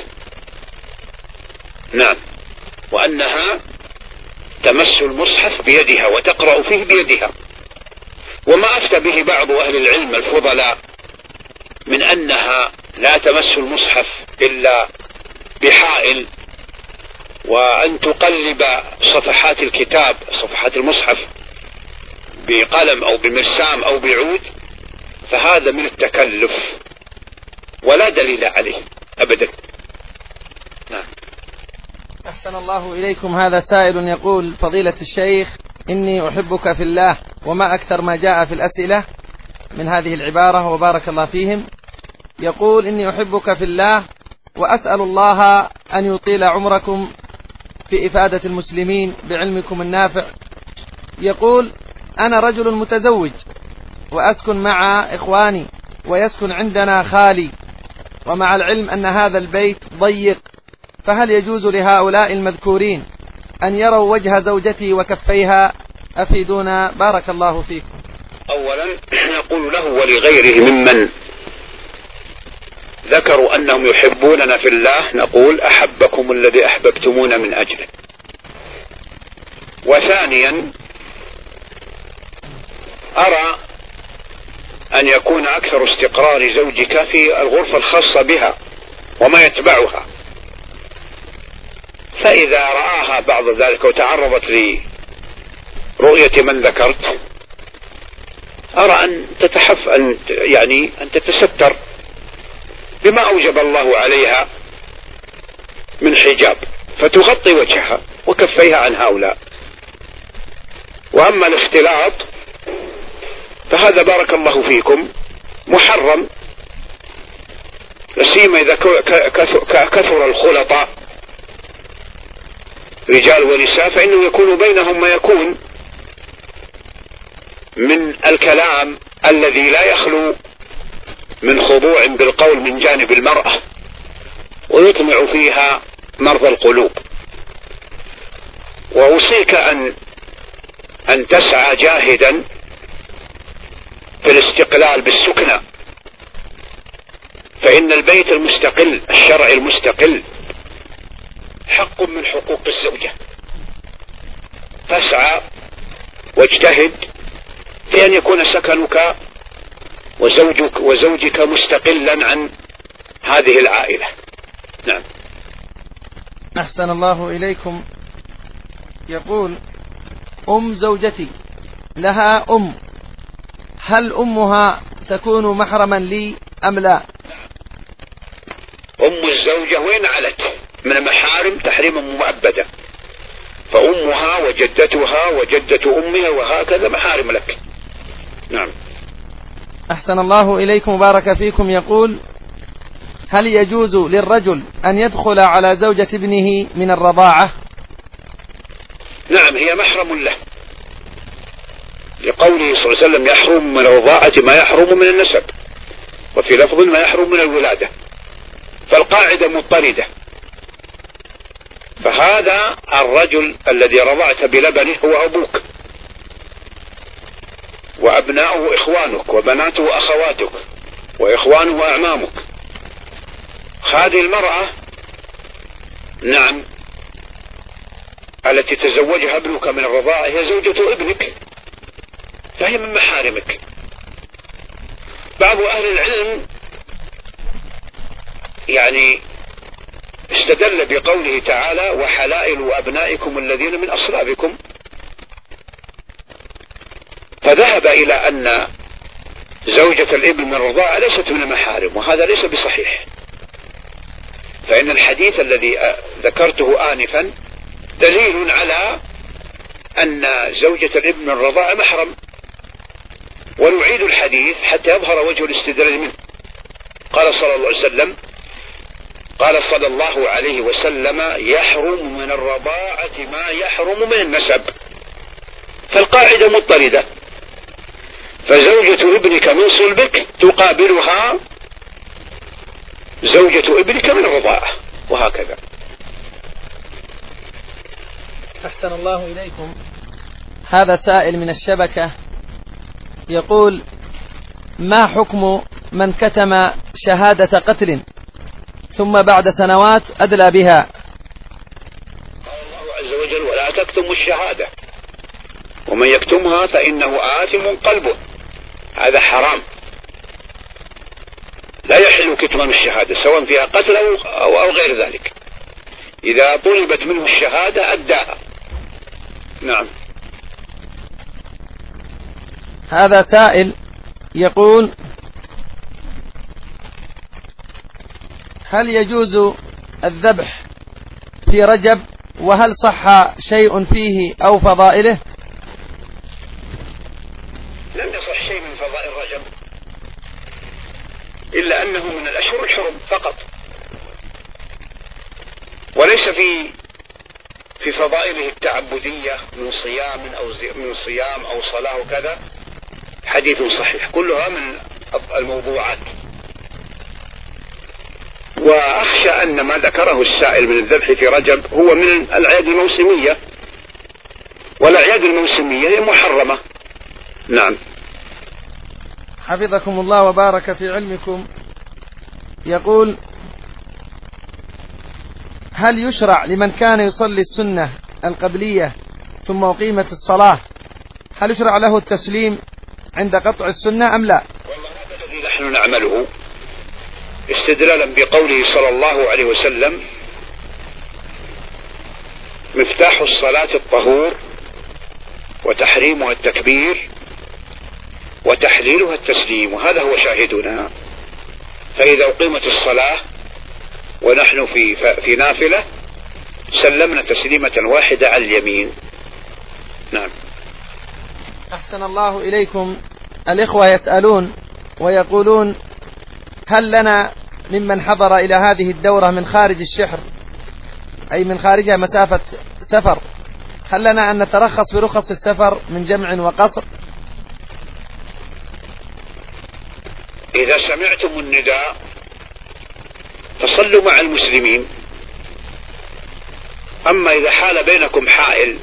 نعم. وأنها تمس المصحف بيدها وتقرأ فيه بيدها. وما أفتى به بعض أهل العلم الفضلاء من أنها لا تمس المصحف إلا بحائل، وأن تقلب صفحات الكتاب صفحات المصحف بقلم أو بمرسام أو بعود، فهذا من التكلف ولا دليل عليه أبدا. نعم. أحسن الله إليكم. هذا سائل يقول: فضيلة الشيخ، إني أحبك في الله، وما أكثر ما جاء في الأسئلة من هذه العبارة وبارك الله فيهم. يقول: إني أحبك في الله وأسأل الله أن يطيل عمركم في إفادة المسلمين بعلمكم النافع. يقول: أنا رجل متزوج وأسكن مع إخواني ويسكن عندنا خالي، ومع العلم أن هذا البيت ضيق، فهل يجوز لهؤلاء المذكورين أن يروا وجه زوجتي وكفيها؟ أفيدونا بارك الله فيكم. أولا نقول له ولغيره ممن ذكروا أنهم يحبوننا في الله، نقول: أحبكم الذي أحببتمون من أجله. وثانيا أرى أن يكون أكثر استقرار زوجك في الغرفة الخاصة بها وما يتبعها، فإذا رآها بعض ذلك وتعرضت لرؤية من ذكرت أرى أن تتحف أن يعني أن تتستر بما أوجب الله عليها من حجاب، فتغطي وجهها وكفيها عن هؤلاء. وأما الاختلاط فهذا بارك الله فيكم محرم، لسيما إذا كثر الخلطاء رجال ونساء فإنه يكون بينهم ما يكون من الكلام الذي لا يخلو من خضوع بالقول من جانب المرأة، ويطمع فيها مرضى القلوب. وأوصيك أن أن تسعى جاهدا في الاستقلال بالسكنى، فإن البيت المستقل الشرعي المستقل حق من حقوق الزوجة. فاسعى واجتهد في أن يكون سكنك وزوجك وزوجك مستقلا عن هذه العائلة. نعم. أحسن الله إليكم. يقول: أم زوجتي لها أم، هل أمها تكون محرما لي أم لا؟ أم الزوجة وين علت من محارم تحريما مؤبدا، فأمها وجدتها وجدة أمها وهكذا محارم لك. نعم. أحسن الله إليكم وبارك فيكم. يقول: هل يجوز للرجل أن يدخل على زوجة ابنه من الرضاعة؟ نعم، هي محرم له، لقوله صلى الله عليه وسلم: يحرم من الرضاعة ما يحرم من النسب، وفي لفظ ما يحرم من الولادة. فالقاعدة مضطردة، فهذا الرجل الذي رضعت بلبنه هو أبوك، وأبناؤه إخوانك، وبناته أخواتك، وإخوانه أعمامك. هذه المرأة نعم التي تزوجها ابنك من الرضاعة هي زوجة ابنك، فهي من محارمك. بعض أهل العلم يعني استدل بقوله تعالى: وحلائل أبنائكم الذين من أصلابكم، فذهب إلى أن زوجة الابن من الرضاعة ليست من المحارم، وهذا ليس بصحيح، فإن الحديث الذي ذكرته آنفا دليل على أن زوجة الابن من الرضاعة محرم. ونعيد الحديث حتى يظهر وجه الاستدلال منه. قال صلى الله عليه وسلم قال صلى الله عليه وسلم: يحرم من الرضاعة ما يحرم من النسب. فالقاعدة مضطردة، فزوجة ابنك من صلبك تقابلها زوجة ابنك من الرضاعة، وهكذا. أحسن الله إليكم. هذا سائل من الشبكة يقول: ما حكم من كتم شهادة قتل ثم بعد سنوات أدلى بها؟ قال الله عز وجل: ولا تكتموا الشهادة ومن يكتمها فإنه آثم قلبه. هذا حرام، لا يحل كتمان الشهادة سواء فيها قتل أو, أو, أو غير ذلك. إذا طلبت منه الشهادة أداها. نعم. هذا سائل يقول: هل يجوز الذبح في رجب، وهل صح شيء فيه أو فضائله؟ لم يصح شيء من فضائل رجب، إلا أنه من الأشهر الحرم فقط، وليس في في فضائله التعبدية من صيام أو من صيام أو صلاة وكذا حديث صحيح، كلها من الموضوعات. وأخشى أن ما ذكره السائل من الذبح في رجب هو من الأعياد الموسمية، والأعياد الموسمية هي محرمة. نعم. حفظكم الله وبارك في علمكم. يقول: هل يشرع لمن كان يصلي السنة القبلية ثم أقيمت الصلاة، هل يشرع له التسليم عند قطع السنة أم لا؟ والله هذا الذي نحن نعمله استدلالا بقوله صلى الله عليه وسلم: مفتاح الصلاة الطهور وتحريمها التكبير وتحليلها التسليم، وهذا هو شاهدنا. فإذا أقيمت الصلاة ونحن في في نافلة سلمنا تسليمة واحدة على اليمين. نعم. أحسن الله إليكم. الإخوة يسألون ويقولون: هل لنا ممن حضر إلى هذه الدورة من خارج الشحر، أي من خارجها مسافة سفر، هل لنا أن نترخص برخص السفر من جمع وقصر؟ إذا سمعتم النداء فصلوا مع المسلمين. أما إذا حال بينكم حائل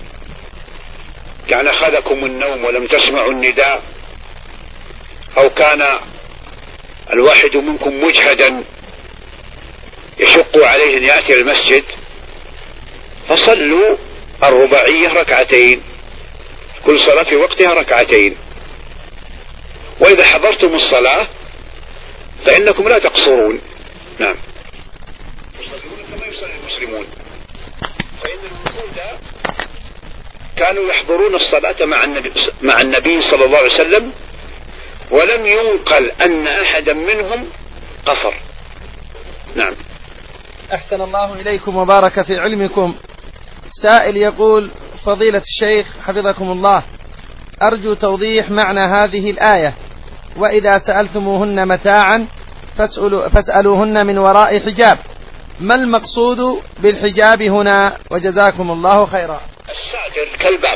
كان أخذكم النوم ولم تسمعوا النداء، أو كان الواحد منكم مجهدا يشق عليه أن يأتي المسجد، فصلوا الرباعية ركعتين، كل صلاة في وقتها ركعتين. وإذا حضرتم الصلاة فإنكم لا تقصرون. نعم، يصلون كما يصلي المسلمون، فإن الوجود كانوا يحضرون الصلاة مع النبي, مع النبي صلى الله عليه وسلم، ولم ينقل أن أحدا منهم قصر. نعم. أحسن الله إليكم وبارك في علمكم. سائل يقول: فضيلة الشيخ حفظكم الله، أرجو توضيح معنى هذه الآية: وإذا سألتموهن متاعا فاسألوا فاسألوهن من وراء حجاب. ما المقصود بالحجاب هنا؟ وجزاكم الله خيرا. الساتر كالباب.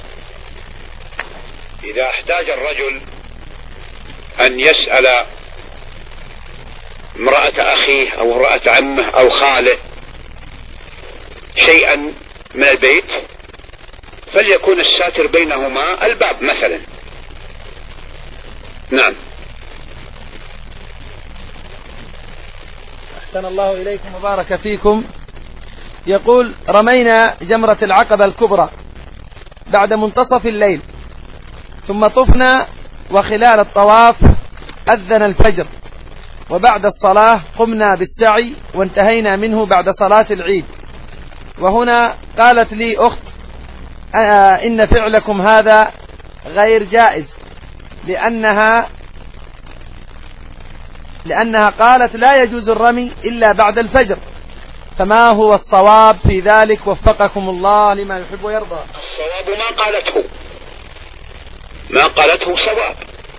إذا احتاج الرجل أن يسأل امرأة أخيه أو امرأة عمه أو خاله شيئا من البيت، فليكون الساتر بينهما الباب مثلا. نعم. أحسن الله إليكم وبارك فيكم. يقول: رمينا جمرة العقبة الكبرى بعد منتصف الليل، ثم طفنا، وخلال الطواف أذن الفجر، وبعد الصلاة قمنا بالسعي وانتهينا منه بعد صلاة العيد. وهنا قالت لي أخت: آه إن فعلكم هذا غير جائز، لأنها لأنها قالت لا يجوز الرمي إلا بعد الفجر، فما هو الصواب في ذلك؟ وفقكم الله لما يحب ويرضى. الصواب ما قالته ما قالته صواب،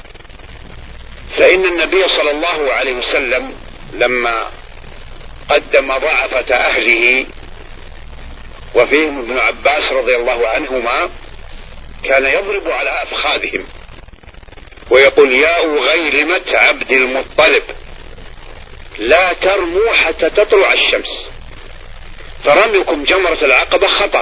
فإن النبي صلى الله عليه وسلم لما قدم ضعفة أهله وفيهم ابن عباس رضي الله عنهما كان يضرب على أفخاذهم ويقول: يا أغيلمة عبد المطلب لا ترموا حتى تطلع الشمس، فرميكم جمرة العقبة خطأ،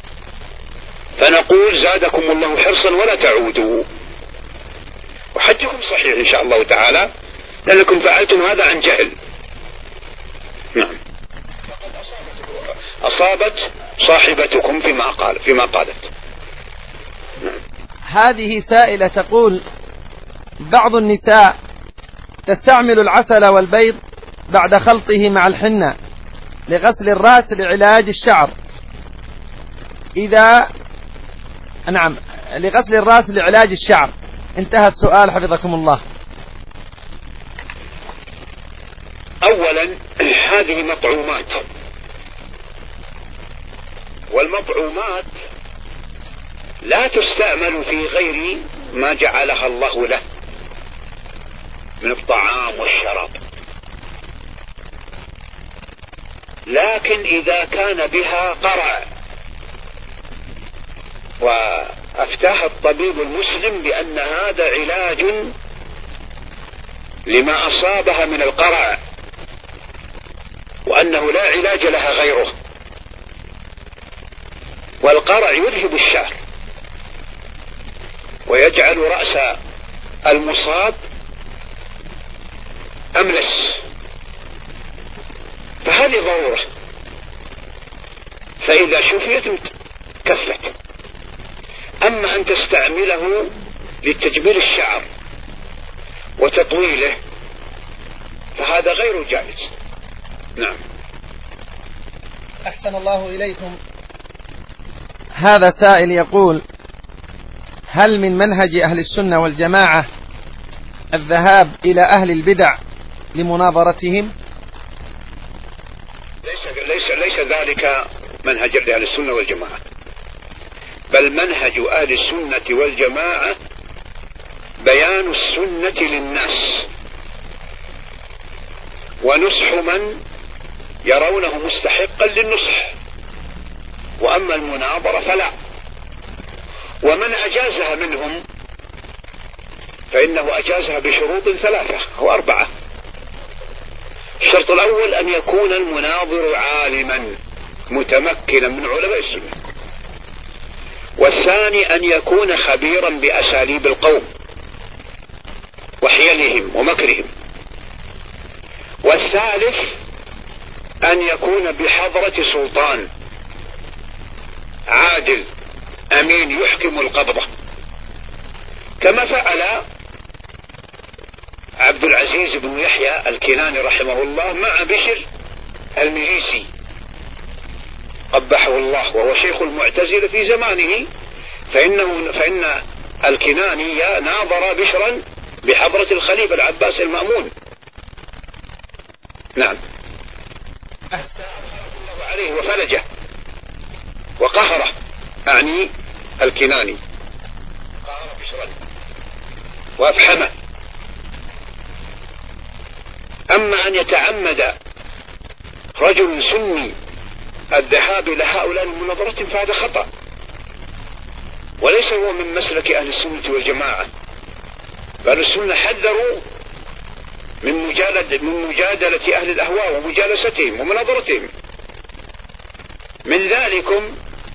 فنقول زادكم الله حرصا ولا تعودوا، وحجكم صحيح إن شاء الله تعالى، لأنكم فعلتم هذا عن جهل. نعم. أصابت صاحبتكم فيما قال فيما قالت. نعم. هذه سائلة تقول: بعض النساء تستعمل العسل والبيض بعد خلطه مع الحنة لغسل الرأس لعلاج الشعر، إذا نعم لغسل الرأس لعلاج الشعر. انتهى السؤال حفظكم الله. أولا، هذه مطعومات، والمطعومات لا تستعمل في غير ما جعلها الله له من الطعام والشراب، لكن إذا كان بها قرع وأفتاها الطبيب المسلم بأن هذا علاج لما أصابها من القرع، وأنه لا علاج لها غيره، والقرع يذهب الشعر ويجعل رأس المصاب أملس، فهذه ضرورة، فإذا شفيت كفت. أما أن تستعمله لتجميل الشعر وتطويله فهذا غير جائز. نعم. أحسن الله إليكم. هذا سائل يقول: هل من منهج أهل السنة والجماعة الذهاب إلى أهل البدع لمناظرتهم؟ ليس, ليس, ليس ذلك منهج أهل السنة والجماعة، بل منهج أهل السنة والجماعة بيان السنة للناس ونصح من يرونه مستحقا للنصح، وأما المناظرة فلا. ومن أجازها منهم فإنه أجازها بشروط ثلاثة أو أربعة. الشرط الأول أن يكون المناظر عالما متمكنا من علماء السنة، والثاني أن يكون خبيرا بأساليب القوم وحيلهم ومكرهم، والثالث أن يكون بحضرة سلطان عادل أمين يحكم القبضة، كما فعل عبد العزيز بن يحيى الكناني رحمه الله مع بشر المريسي قبحه الله، وهو شيخ المعتزلة في زمانه، فإنه فإن الكناني ناظر بشرا بحضرة الخليفة العباس المأمون. نعم، أحسن الله عليه وفلجه وقهره، أعني الكناني قهر بشرا وأفحمه. أما أن يتعمد رجل سني الذهاب إلى هؤلاء المناظرات فهذا خطأ، وليس هو من مسلك أهل السنة والجماعة، بل السنة حذروا من مجادلة, من مجادلة أهل الأهواء ومجالستهم ومناظرتهم. من ذلكم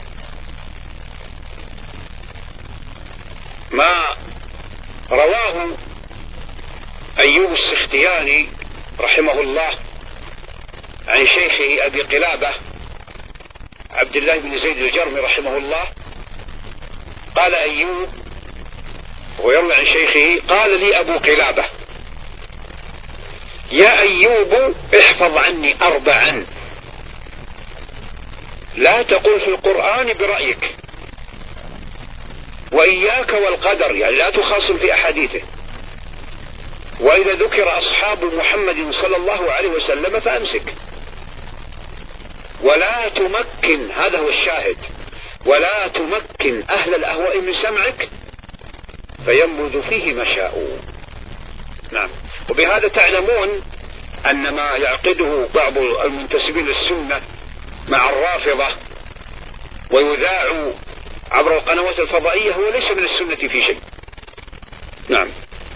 ما رواه أيوب السختياني رحمه الله عن شيخه أبي قلابة عبد الله بن زيد الجرمي رحمه الله، قال أيوب ويروي عن شيخه قال لي أبو قلابة: يا أيوب احفظ عني أربعا، لا تقل في القرآن برأيك، وإياك والقدر، يعني لا تخاصم في أحاديثه، وإذا ذكر أصحاب محمد صلى الله عليه وسلم فأمسك، ولا تمكن، هذا هو الشاهد، ولا تمكن أهل الأهواء من سمعك فينبذ فيه ما شاءوا. نعم، وبهذا تعلمون أن ما يعقده بعض المنتسبين للسنة مع الرافضة ويذاع عبر القنوات الفضائية هو ليس من السنة في شيء. نعم.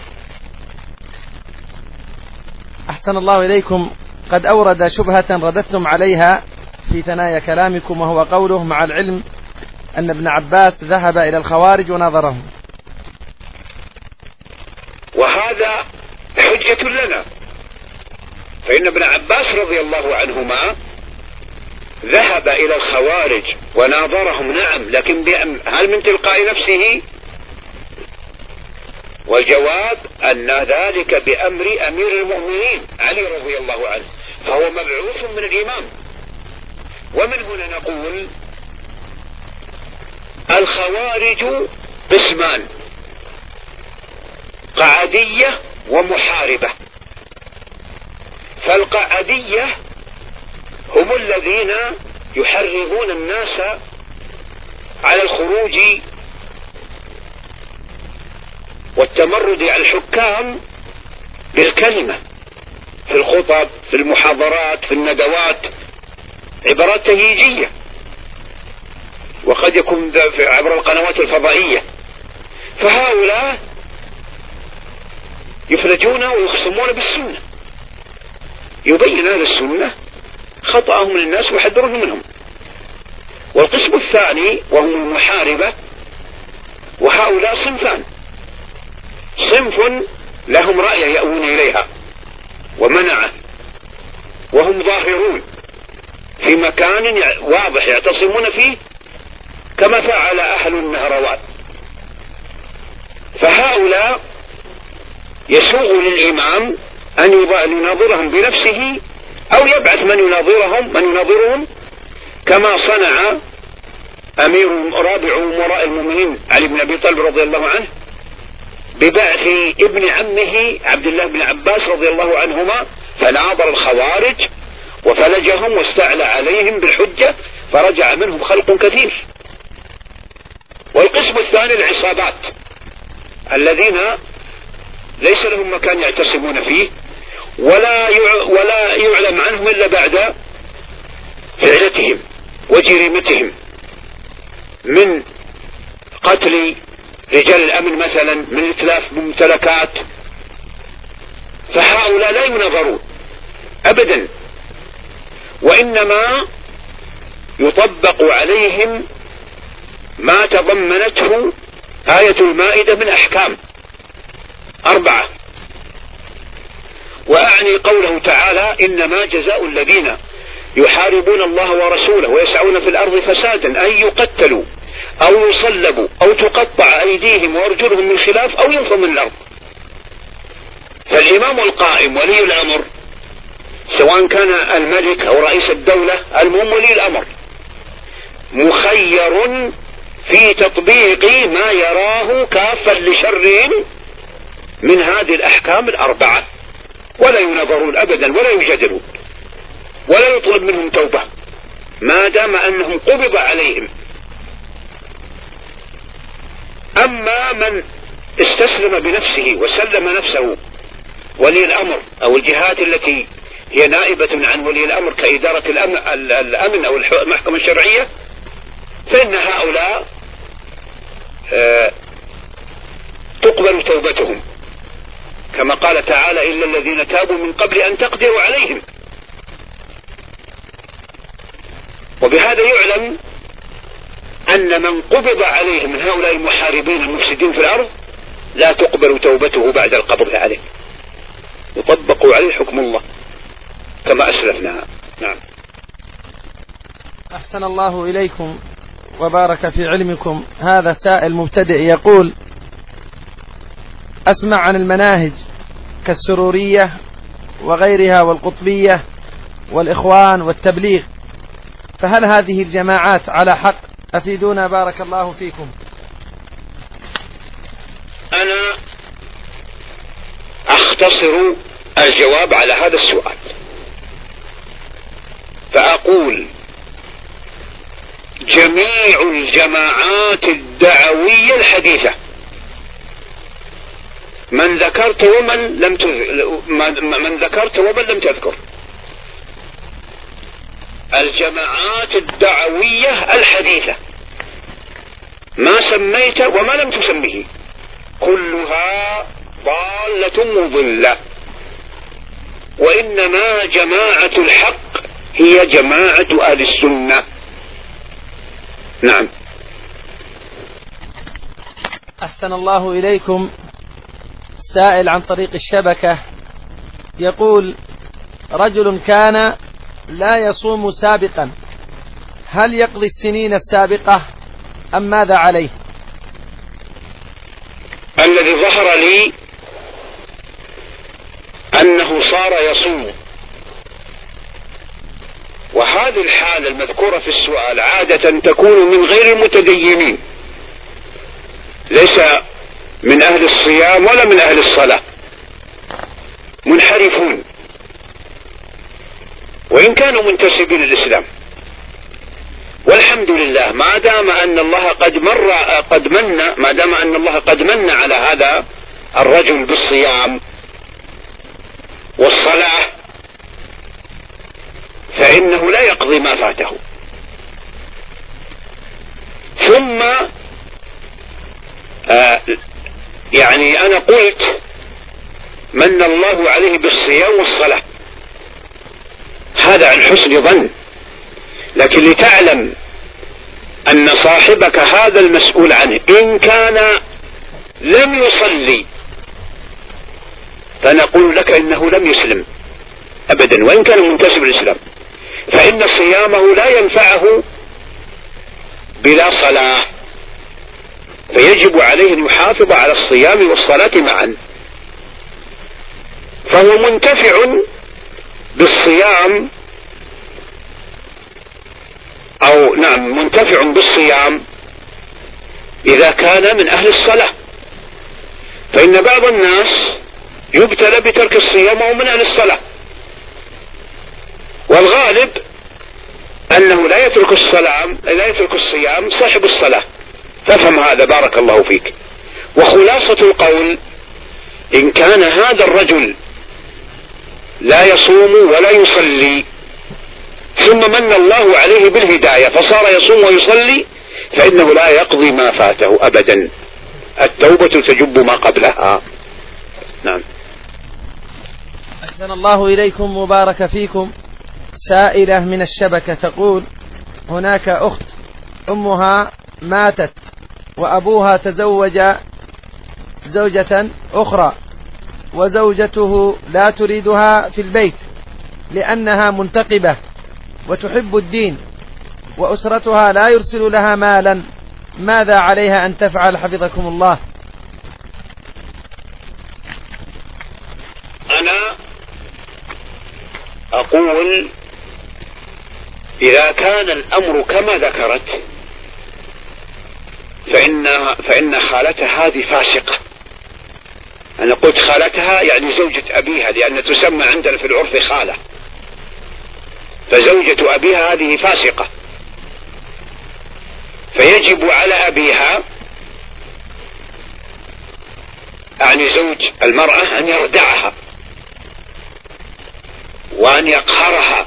أحسن الله إليكم. قد أورد شبهة رددتم عليها في ثنايا كلامكم، وهو قوله مع العلم أن ابن عباس ذهب إلى الخوارج وناظرهم، وهذا حجة لنا، فإن ابن عباس رضي الله عنهما ذهب إلى الخوارج وناظرهم، نعم، لكن هل من تلقاء نفسه؟ والجواب أن ذلك بأمر أمير المؤمنين علي رضي الله عنه، فهو مبعوث من الإمام. ومن هنا نقول الخوارج قسمان: قعدية ومحاربة. فالقعدية هم الذين يحرضون الناس على الخروج والتمرد على الحكام بالكلمة في الخطب، في المحاضرات، في الندوات، عبارات تهييجية، وقد يكون عبر القنوات الفضائية. فهؤلاء يفرجون ويخصمون بالسنة، يبين أهل السنة خطأهم للناس ويحذرون منهم. والقسم الثاني وهم المحاربة، وهؤلاء صنفان: صنف لهم رأي يأوون إليها ومنعه، وهم ظاهرون في مكان واضح يعتصمون فيه، كما فعل أهل النهروان. فهؤلاء يسوغ للإمام أن يناظرهم بنفسه أو يبعث من يناظرهم من يناظرهم كما صنع أمير رابع أمراء المؤمنين علي بن أبي طالب رضي الله عنه ببعث ابن عمه عبد الله بن عباس رضي الله عنهما، فناظر الخوارج وفلجهم واستعلى عليهم بالحجة، فرجع منهم خلق كثير. والقسم الثاني العصابات الذين ليس لهم مكان يعتصمون فيه، ولا ولا يعلم عنهم إلا بعد فعلتهم وجريمتهم من قتل رجال الأمن مثلا من إتلاف ممتلكات، فهؤلاء لا ينظرون أبدا، وإنما يطبق عليهم ما تضمنته آية المائدة من أحكام أربعة. وأعني قوله تعالى: إنما جزاء الذين يحاربون الله ورسوله ويسعون في الأرض فسادا أن يقتلوا أو يصلبوا أو تقطع أيديهم وأرجلهم من خلاف أو ينفوا من الأرض. فالإمام القائم ولي الأمر، سواء كان الملك أو رئيس الدولة، المهم ولي الأمر مخير في تطبيق ما يراه كافا لشرهم من هذه الأحكام الأربعة، ولا ينظرون أبدا ولا يجادلون ولا يطلب منهم توبة ما دام أنهم قبض عليهم. أما من استسلم بنفسه وسلم نفسه ولي الأمر أو الجهات التي هي نائبة عن ولي الأمر كإدارة الأمن أو المحكمة الشرعية، فإن هؤلاء تقبل توبتهم، كما قال تعالى: إلا الذين تابوا من قبل أن تقدروا عليهم. وبهذا يعلم أن من قبض عليه من هؤلاء المحاربين المفسدين في الأرض لا تقبل توبته بعد القبض عليه، يطبق عليه حكم الله كما أسلفنا. نعم. أحسن الله إليكم وبارك في علمكم. هذا سائل مبتدئ يقول: أسمع عن المناهج كالسرورية وغيرها والقطبية والإخوان والتبليغ، فهل هذه الجماعات على حق؟ أفيدونا بارك الله فيكم. أنا أختصر الجواب على هذا السؤال فأقول: جميع الجماعات الدعوية الحديثة، من ذكرت ومن لم من ذكرت ومن لم تذكر، الجماعات الدعوية الحديثة ما سميت وما لم تسميه كلها ضالة مضلة، وإنما جماعة الحق هي جماعة أهل السنة. نعم. أحسن الله إليكم. سائل عن طريق الشبكة يقول: رجل كان لا يصوم سابقا، هل يقضي السنين السابقة أم ماذا عليه؟ الذي ظهر لي أنه صار يصوم، وهذه الحالة المذكورة في السؤال عادة تكون من غير المتدينين، ليس من أهل الصيام ولا من أهل الصلاة، منحرفون وإن كانوا منتسبين للإسلام. والحمد لله ما دام أن الله قد مر قد من ما دام أن الله قد من على هذا الرجل بالصيام والصلاة، فإنه لا يقضي ما فاته. ثم آه يعني أنا قلت من الله عليه بالصيام والصلاة، هذا عن حسن ظن، لكن لتعلم أن صاحبك هذا المسؤول عنه إن كان لم يصلي فنقول لك إنه لم يسلم أبدا وإن كان منتسب للإسلام، فإن صيامه لا ينفعه بلا صلاة، فيجب عليه أن يحافظ على الصيام والصلاة معا. فهو منتفع بالصيام أو نعم منتفع بالصيام إذا كان من أهل الصلاة، فإن بعض الناس يبتلى بترك الصيام وهو من أهل الصلاة، والغالب أنه لا يترك الصلاة لا يترك الصيام صاحب الصلاة. فافهم هذا بارك الله فيك. وخلاصة القول: إن كان هذا الرجل لا يصوم ولا يصلي ثم من الله عليه بالهداية فصار يصوم ويصلي، فإنه لا يقضي ما فاته أبدا التوبة تجب ما قبلها. نعم. أحسن الله إليكم مبارك فيكم. سائلة من الشبكة تقول: هناك أخت أمها ماتت وأبوها تزوج زوجة أخرى، وزوجته لا تريدها في البيت لأنها منتقبة وتحب الدين، وأسرتها لا يرسل لها مالا، ماذا عليها أن تفعل حفظكم الله؟ أنا أقول إذا كان الأمر كما ذكرت فإن, فإن خالتها هذه فاسقة. أنا قلت خالتها يعني زوجة أبيها، لأن تسمى عندنا في العرف خالة، فزوجة أبيها هذه فاسقة، فيجب على أبيها يعني زوج المرأة أن يردعها وأن يقهرها،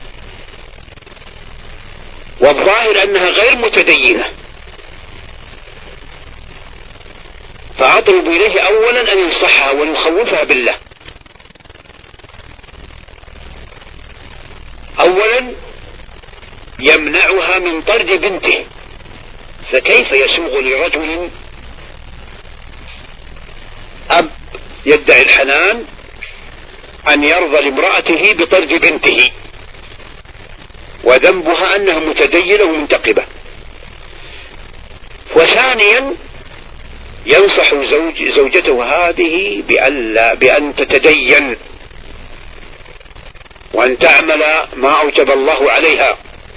والظاهر أنها غير متدينة، فأطلب إليه أولا أن ينصحها ويخوفها بالله. أولا يمنعها من طرد بنته، فكيف يسوغ لرجل أب يدعي الحنان أن يرضى لامرأته بطرد بنته، وذنبها أنها متدينة ومنتقبة. وثانيا ينصح زوج زوجته هذه بأن, بأن تتدين وأن تعمل ما أوجب الله عليها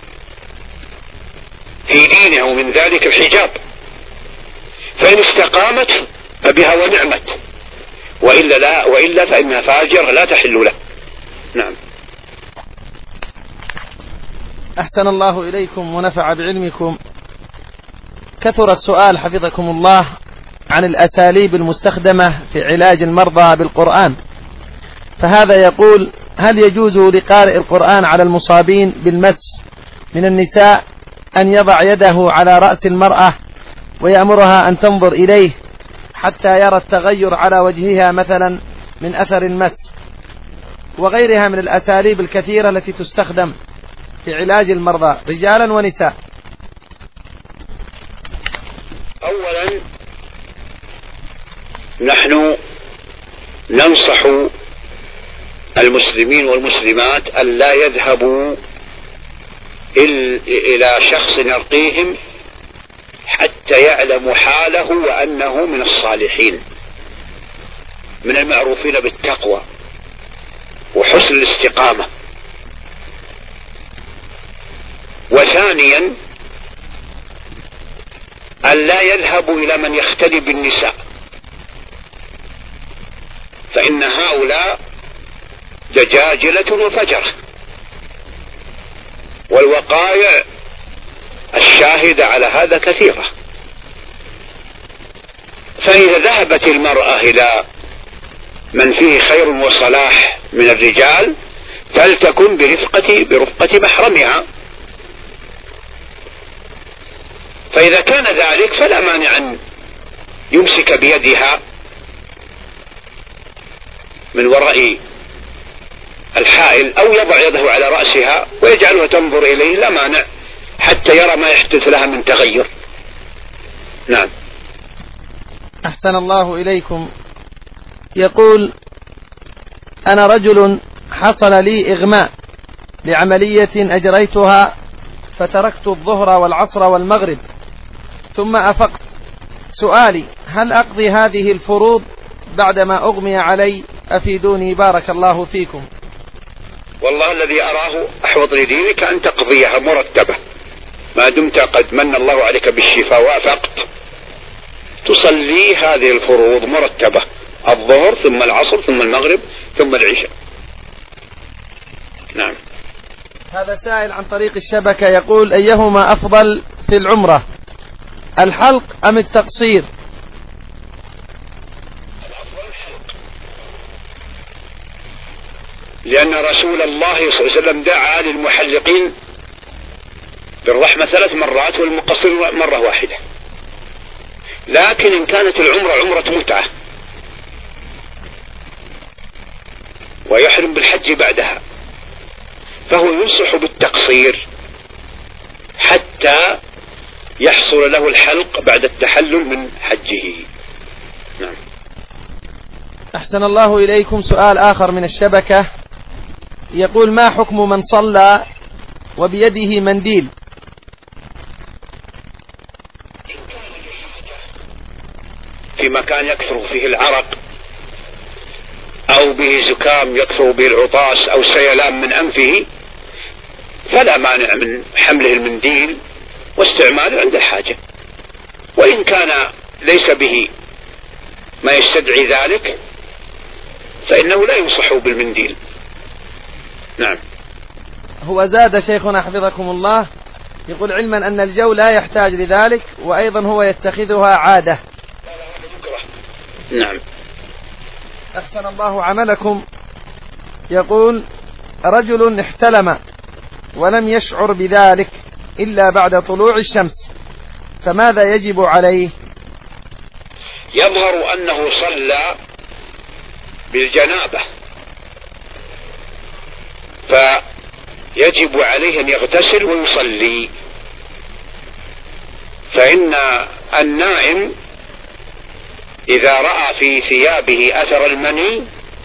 في دينها، ومن ذلك الحجاب، فإن استقامت فبها ونعمت، وإلا, لا وإلا فإنها فاجر لا تحل له. نعم. أحسن الله إليكم ونفع بعلمكم. كثر السؤال حفظكم الله عن الأساليب المستخدمة في علاج المرضى بالقرآن، فهذا يقول: هل يجوز لقارئ القرآن على المصابين بالمس من النساء أن يضع يده على رأس المرأة ويأمرها أن تنظر إليه حتى يرى التغير على وجهها مثلا من أثر المس، وغيرها من الأساليب الكثيرة التي تستخدم في علاج المرضى رجالا ونساء؟ أولا نحن ننصح المسلمين والمسلمات أن لا يذهبوا إلى شخص يرقيهم حتى يعلموا حاله وأنه من الصالحين من المعروفين بالتقوى وحسن الاستقامة. وثانيا أن لا يذهبوا إلى من يختلي بالنساء، فإن هؤلاء دجاجلة وفجرة، والوقائع الشاهدة على هذا كثيرة. فإذا ذهبت المرأة إلى من فيه خير وصلاح من الرجال فلتكن برفقة برفقة محرمها، فإذا كان ذلك فلا مانع أن يمسك بيدها من وراء الحائل أو يضع يده على رأسها ويجعلها تنظر إليه، لا مانع، حتى يرى ما يحدث لها من تغير. نعم. أحسن الله إليكم. يقول: أنا رجل حصل لي إغماء لعملية أجريتها، فتركت الظهر والعصر والمغرب ثم أفقت. سؤالي: هل أقضي هذه الفروض بعدما أغمي علي؟ أفيدوني بارك الله فيكم. والله الذي أراه أحوط لدينك أن تقضيها مرتبة، ما دمت قد من الله عليك بالشفاء وافقت، تصلي هذه الفروض مرتبة: الظهر ثم العصر ثم المغرب ثم العشاء. نعم. هذا سائل عن طريق الشبكة يقول: أيهما أفضل في العمرة، الحلق أم التقصير؟ لأن رسول الله صلى الله عليه وسلم دعا للمحلقين بالرحمة ثلاث مرات والمقصر مرة واحدة، لكن إن كانت العمرة عمرة متعة ويحرم بالحج بعدها فهو ينصح بالتقصير حتى يحصل له الحلق بعد التحلل من حجه. نعم. أحسن الله إليكم. سؤال آخر من الشبكة يقول: ما حكم من صلى وبيده منديل؟ في مكان يكثر فيه العرق أو به زكام يكثر به العطاس أو سيلان من أنفه فلا مانع من حمله المنديل واستعماله عند الحاجة، وإن كان ليس به ما يستدعي ذلك فإنه لا ينصح بالمنديل. نعم. هو زاد شيخنا حفظكم الله يقول: علما أن الجو لا يحتاج لذلك وأيضا هو يتخذها عادة. نعم. أحسن الله عملكم. يقول: رجل احتلم ولم يشعر بذلك إلا بعد طلوع الشمس، فماذا يجب عليه؟ يظهر أنه صلى بالجنابة، فيجب عليه أن يغتسل ويصلي، فإن النائم إذا رأى في ثيابه أثر المني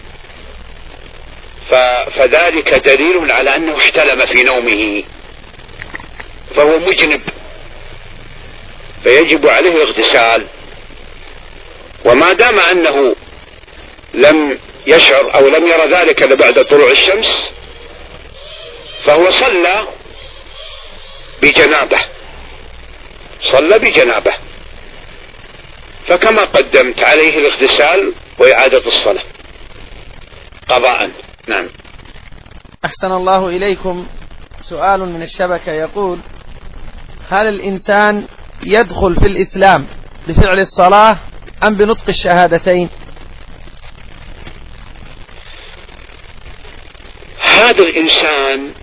فذلك دليل على أنه احتلم في نومه فهو مجنب، فيجب عليه الاغتسال. وما دام أنه لم يشعر أو لم يرى ذلك إلا بعد طلوع الشمس فهو صلى بجنابه صلى بجنابه فكما قدمت عليه الاغتسال وإعادة الصلاة قضاء. نعم. أحسن الله إليكم. سؤال من الشبكة يقول: هل الإنسان يدخل في الإسلام بفعل الصلاة أم بنطق الشهادتين؟ هذا الإنسان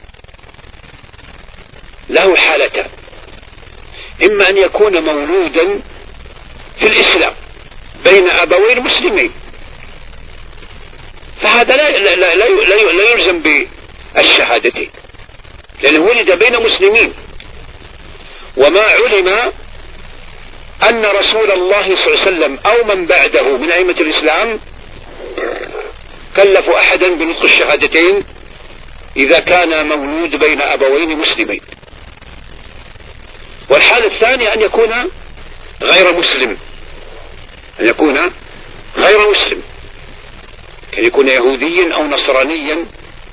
له حالتان: إما أن يكون مولودا في الإسلام بين أبوين مسلمين فهذا لا, لا, لا, لا, لا يلزم بالشهادتين لأنه ولد بين مسلمين، وما علم أن رسول الله صلى الله عليه وسلم أو من بعده من أئمة الإسلام كلفوا أحدا بنطق الشهادتين إذا كان مولود بين أبوين مسلمين. والحالة الثانية أن يكون غير مسلم أن يكون غير مسلم كان يكون يهوديا أو نصرانيا.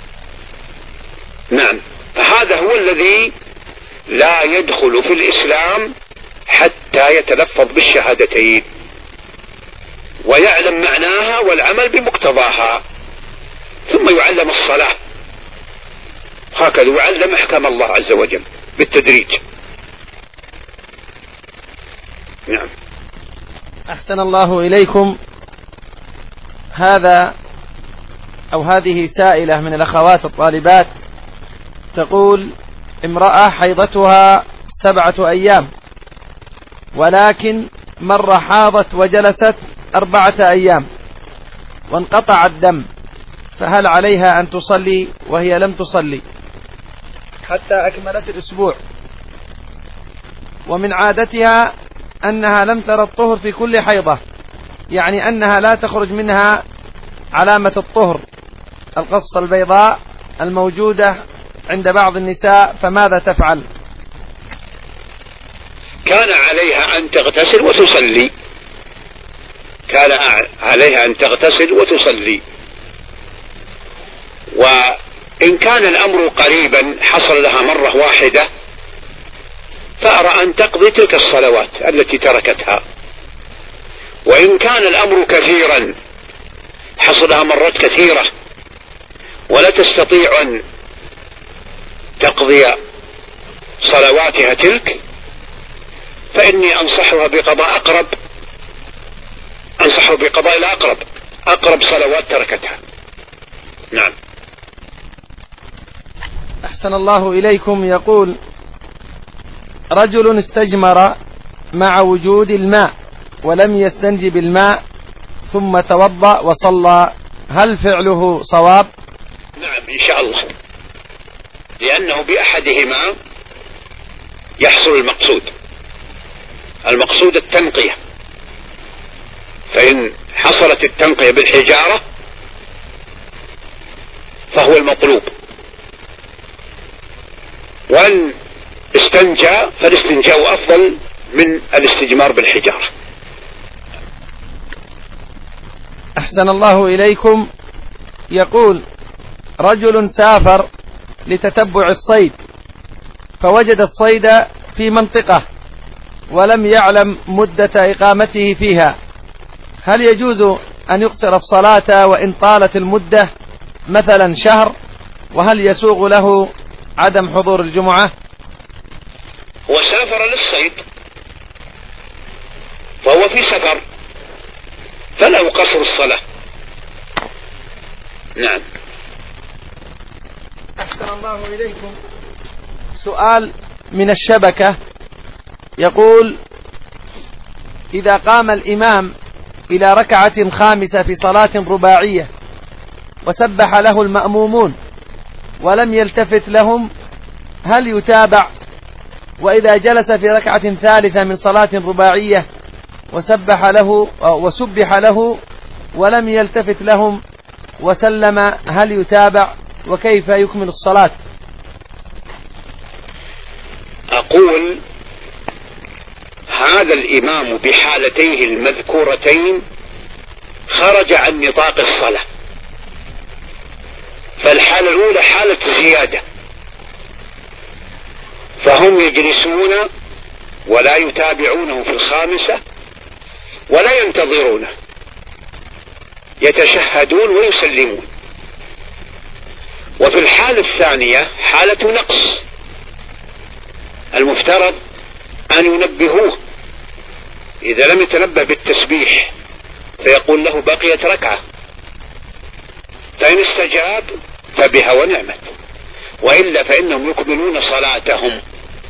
نعم. فهذا هو الذي لا يدخل في الإسلام حتى يتلفظ بالشهادتين ويعلم معناها والعمل بمقتضاها ثم يعلم الصلاة، هكذا يعلم أحكام الله عز وجل بالتدريج. نعم. أحسن الله إليكم. هذا أو هذه سائلة من الأخوات الطالبات تقول: امرأة حيضتها سبعة أيام ولكن مرة حاضت وجلست أربعة أيام وانقطع الدم، فهل عليها أن تصلي وهي لم تصلي حتى أكملت الأسبوع؟ ومن عادتها أنها لم ترى الطهر في كل حيضة، يعني أنها لا تخرج منها علامة الطهر القصة البيضاء الموجودة عند بعض النساء، فماذا تفعل؟ كان عليها أن تغتسل وتصلي كان عليها أن تغتسل وتصلي وإن كان الأمر قريبا حصل لها مرة واحدة فأرى أن تقضي تلك الصلوات التي تركتها، وإن كان الأمر كثيرا حصل لها مرات كثيرة ولا تستطيع أن تقضي صلواتها تلك فإني أنصحها بقضاء أقرب أنصحها بقضاء الأقرب أقرب صلوات تركتها. نعم. أحسن الله إليكم. يقول: رجل استجمر مع وجود الماء ولم يستنج بالماء ثم توضأ وصلى، هل فعله صواب؟ نعم إن شاء الله، لأنه بأحدهما يحصل المقصود. المقصود التنقية، فإن حصلت التنقية بالحجارة فهو المطلوب، وأن استنجى فالاستنجاء أفضل من الاستجمار بالحجارة. أحسن الله إليكم. يقول: رجل سافر لتتبع الصيد فوجد الصيد في منطقة ولم يعلم مدة إقامته فيها، هل يجوز أن يقصر الصلاة وإن طالت المدة مثلا شهر؟ وهل يسوغ له عدم حضور الجمعة؟ هو سافر للصيد فهو في سفر فله قصر الصلاة. نعم. أحسن الله إليكم. سؤال من الشبكة يقول: إذا قام الإمام إلى ركعة خامسة في صلاة رباعية وسبح له المأمومون ولم يلتفت لهم، هل يتابع؟ وإذا جلس في ركعة ثالثة من صلاة رباعية وسبح له وسبح له ولم يلتفت لهم وسلم، هل يتابع؟ وكيف يكمل الصلاة؟ أقول: هذا الإمام بحالتيه المذكورتين خرج عن نطاق الصلاة. فالحالة الأولى حالة زيادة، فهم يجلسون ولا يتابعونه في الخامسة ولا ينتظرونه، يتشهدون ويسلمون. وفي الحالة الثانية حالة نقص، المفترض أن ينبهوه إذا لم يتنبه بالتسبيح فيقول له بقيت ركعة، فإن استجاب فبها ونعمت، وإلا فإنهم يكملون صلاتهم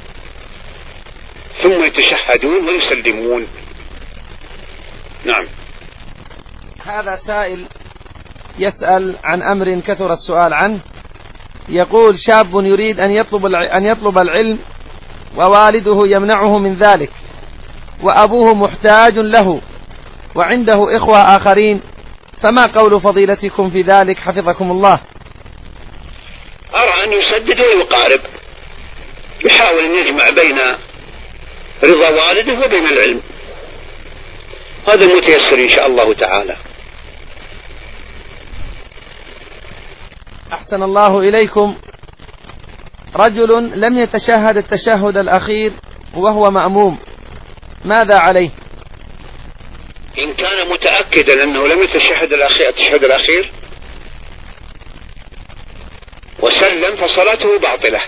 ثم يتشهدون ويسلمون. نعم. هذا سائل يسأل عن أمر كثر السؤال عنه. يقول: شاب يريد أن يطلب أن يطلب العلم ووالده يمنعه من ذلك، وأبوه محتاج له وعنده إخوة آخرين، فما قول فضيلتكم في ذلك حفظكم الله؟ أرى أن يسدد ويقارب، يحاول أن يجمع بين رضا والده وبين العلم، هذا المتيسر إن شاء الله تعالى. أحسن الله إليكم. رجل لم يتشهد التشهد الأخير وهو مأموم، ماذا عليه؟ إن كان متأكدا أنه لم يتشهد التشهد الأخير وسلم فصلاته باطلة.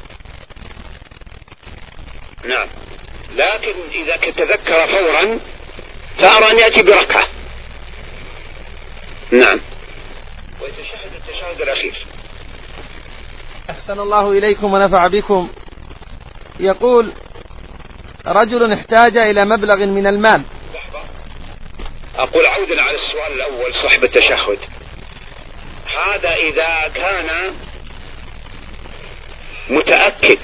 نعم. لكن إذا تذكر فورا فأرى أن يأتي بركعة. نعم. ويتشهد التشهد الأخير. أحسن الله إليكم ونفع بكم. يقول: رجل احتاج إلى مبلغ من المال. أقول عودا على السؤال الأول صاحب التشهد، هذا إذا كان متأكد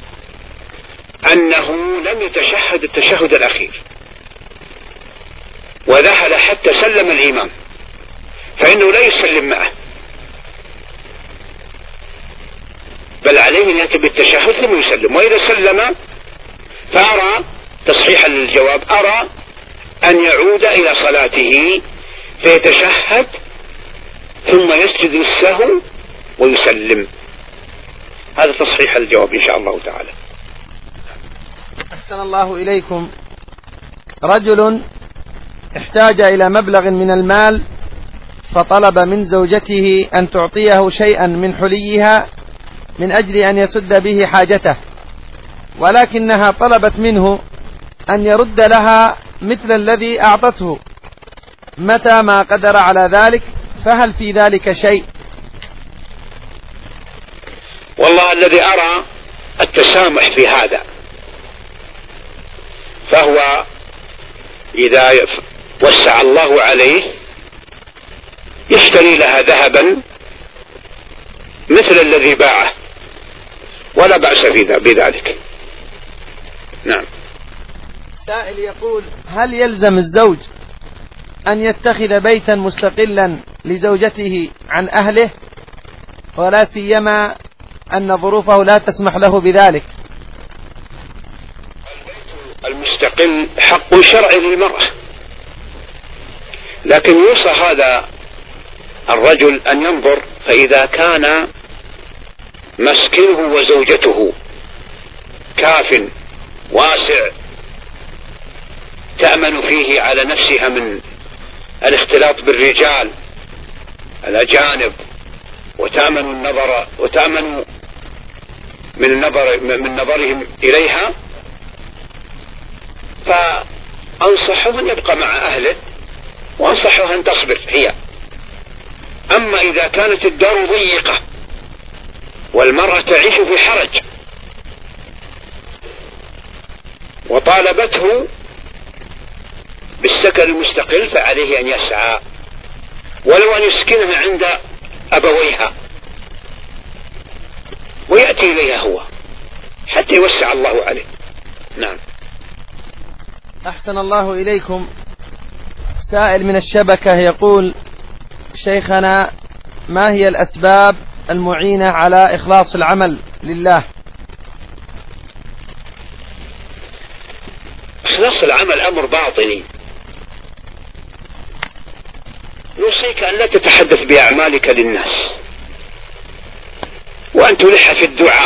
أنه لم يتشهد التشهد الأخير وذهل حتى سلم الإمام فإنه لا يسلم معه، بل عليه أن يأتي بالتشهد ثم يسلم. وإذا سلم فأرى تصحيحا للجواب، أرى أن يعود إلى صلاته فيتشهد ثم يسجد للسهو ويسلم. هذا تصحيح الجواب إن شاء الله تعالى. أحسن الله إليكم. رجل احتاج إلى مبلغ من المال فطلب من زوجته أن تعطيه شيئا من حليها من أجل أن يسد به حاجته، ولكنها طلبت منه أن يرد لها مثل الذي أعطته متى ما قدر على ذلك، فهل في ذلك شيء؟ والله الذي أرى التسامح في هذا، فهو إذا وسع الله عليه يشتري لها ذهبا مثل الذي باعه ولا بأس بذلك. نعم. سائل يقول: هل يلزم الزوج أن يتخذ بيتا مستقلا لزوجته عن أهله، ولا سيما أن ظروفه لا تسمح له بذلك؟ المستقل حق شرعي للمرأة، لكن يوصى هذا الرجل أن ينظر، فإذا كان مسكنه وزوجته كاف واسع تأمن فيه على نفسها من الاختلاط بالرجال الأجانب، وتأمن النظر وتأمن من النظر من نظرهم إليها، فأنصحه أن يبقى مع أهله، وأنصحه أن تصبر هي. أما إذا كانت الدار ضيقة والمرأة تعيش في حرج وطالبته بالسكن المستقل، فعليه أن يسعى ولو أن يسكنها عند أبويها ويأتي إليها هو حتى يوسع الله عليه. نعم. أحسن الله إليكم. سائل من الشبكة يقول: شيخنا، ما هي الأسباب المعينة على إخلاص العمل لله؟ إخلاص العمل أمر باطني، نوصيك أن لا تتحدث بأعمالك للناس، وأن تلح في الدعاء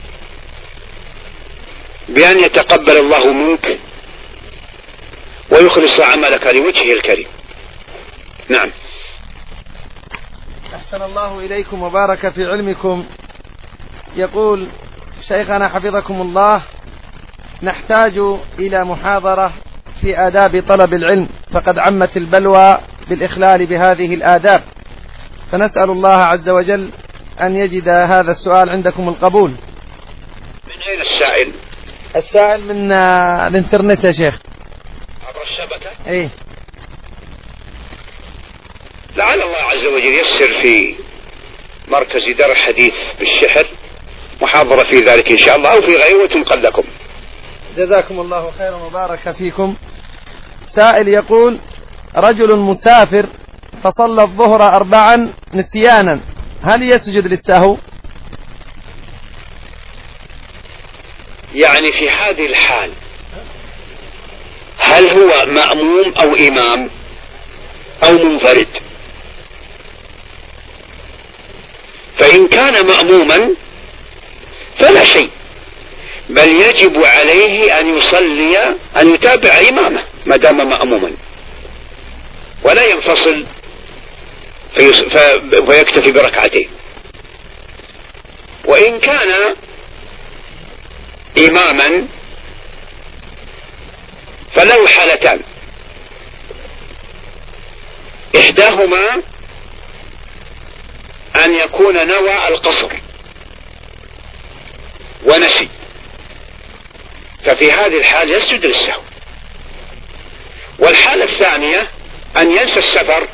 بأن يتقبل الله منك ويخلص عملك لوجهه الكريم. نعم. أحسن الله إليكم وبارك في علمكم. يقول: شيخنا حفظكم الله، نحتاج إلى محاضرة في آداب طلب العلم، فقد عمت البلوى بالإخلال بهذه الآداب، فنسأل الله عز وجل أن يجد هذا السؤال عندكم القبول. من أين السائل؟ السائل من آه الانترنت يا شيخ، عبر الشبكة. إيه. لعل الله عز وجل يسر في مركز دار الحديث بالشحر محاضرة في ذلك إن شاء الله، أو في غيره وتنقل لكم. جزاكم الله خيرا وبارك فيكم. سائل يقول: رجل مسافر فصلى الظهر أربعا نسيانا، هل يسجد للسهو؟ يعني في هذه الحال هل هو مأموم أو إمام أو منفرد؟ فإن كان مأموما فلا شيء، بل يجب عليه أن يصلي أن يتابع إمامه ما دام مأموما، ولا ينفصل فيكتفي بركعتين. وإن كان إماما فله حالتان: إحداهما أن يكون نوى القصر ونسي، ففي هذه الحالة يسجد للسهو. والحالة الثانية أن ينسى السفر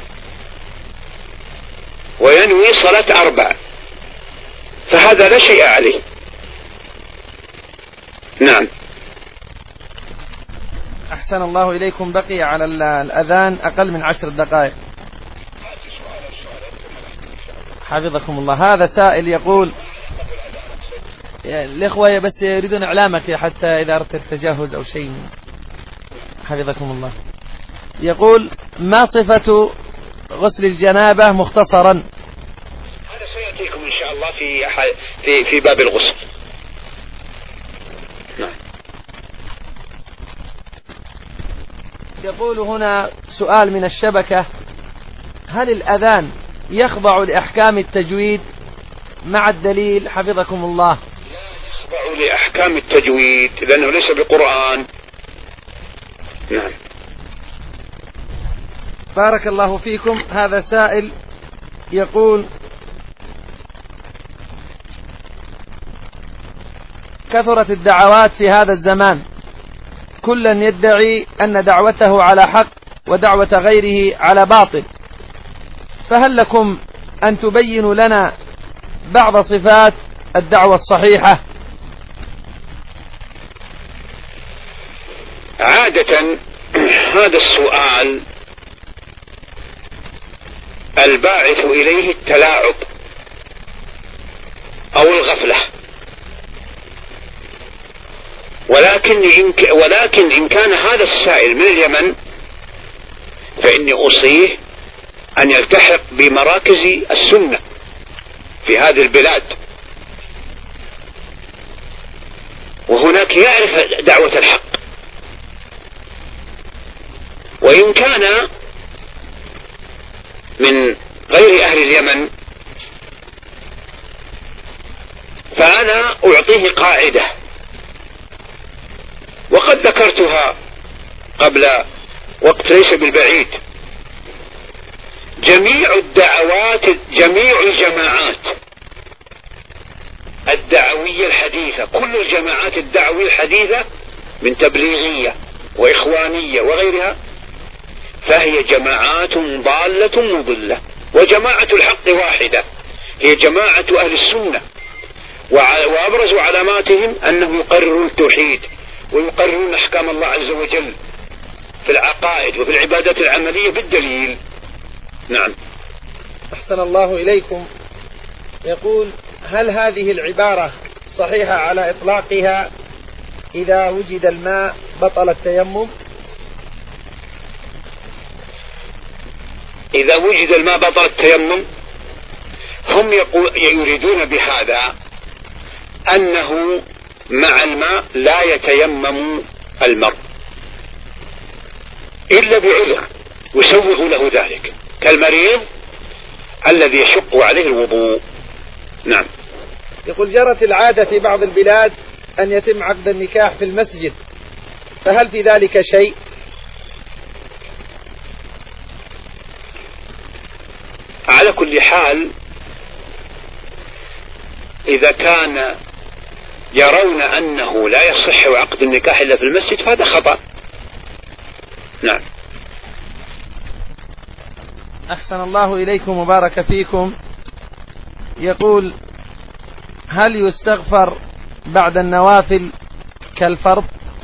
وينوي صلاة أربع، فهذا لا شيء عليه. نعم. أحسن الله إليكم. بقي على الأذان أقل من عشر دقائق. حفظكم الله. هذا سائل يقول: الإخوة بس يريدون إعلامك حتى إذا أردت التجهز أو شيء. حفظكم الله. يقول: ما صفة غسل الجنابة مختصرا؟ هذا سيأتيكم إن شاء الله في في في باب الغسل. نعم. يقول هنا سؤال من الشبكة: هل الأذان يخضع لأحكام التجويد مع الدليل؟ حفظكم الله. لا يخضع لأحكام التجويد لأنه ليس بقرآن. نعم. بارك الله فيكم. هذا سائل يقول: كثرت الدعوات في هذا الزمان كلا يدعي أن دعوته على حق ودعوة غيره على باطل، فهل لكم أن تبينوا لنا بعض صفات الدعوة الصحيحة؟ عادة هذا السؤال الباعث إليه التلاعب أو الغفلة، ولكن إن, ولكن إن كان هذا السائل من اليمن فإني أوصيه أن يلتحق بمراكز السنة في هذه البلاد، وهناك يعرف دعوة الحق. وإن كان من غير أهل اليمن فأنا أعطيه قاعدة وقد ذكرتها قبل وقت ليس بالبعيد: جميع الدعوات جميع الجماعات الدعوية الحديثة، كل الجماعات الدعوية الحديثة من تبليغية وإخوانية وغيرها، فهي جماعات ضالة مضلة، وجماعة الحق واحدة هي جماعة أهل السنة. وأبرز علاماتهم أنهم يقررون التوحيد ويقررون أحكام الله عز وجل في العقائد وفي العبادات العملية بالدليل. نعم. أحسن الله إليكم. يقول: هل هذه العبارة صحيحة على إطلاقها إذا وجد الماء بطل التيمم؟ إذا وجد الماء بطل التيمم، هم يريدون بهذا أنه مع الماء لا يتيمم المرء إلا بعذر يسوغ له ذلك، كالمريض الذي يشق عليه الوضوء. نعم. يقول: جرت العادة في بعض البلاد أن يتم عقد النكاح في المسجد، فهل في ذلك شيء؟ على كل حال إذا كان يرون أنه لا يصح عقد النكاح إلا في المسجد فهذا خطأ. نعم. أحسن الله إليكم وبارك فيكم. يقول: هل يستغفر بعد النوافل كالفرض؟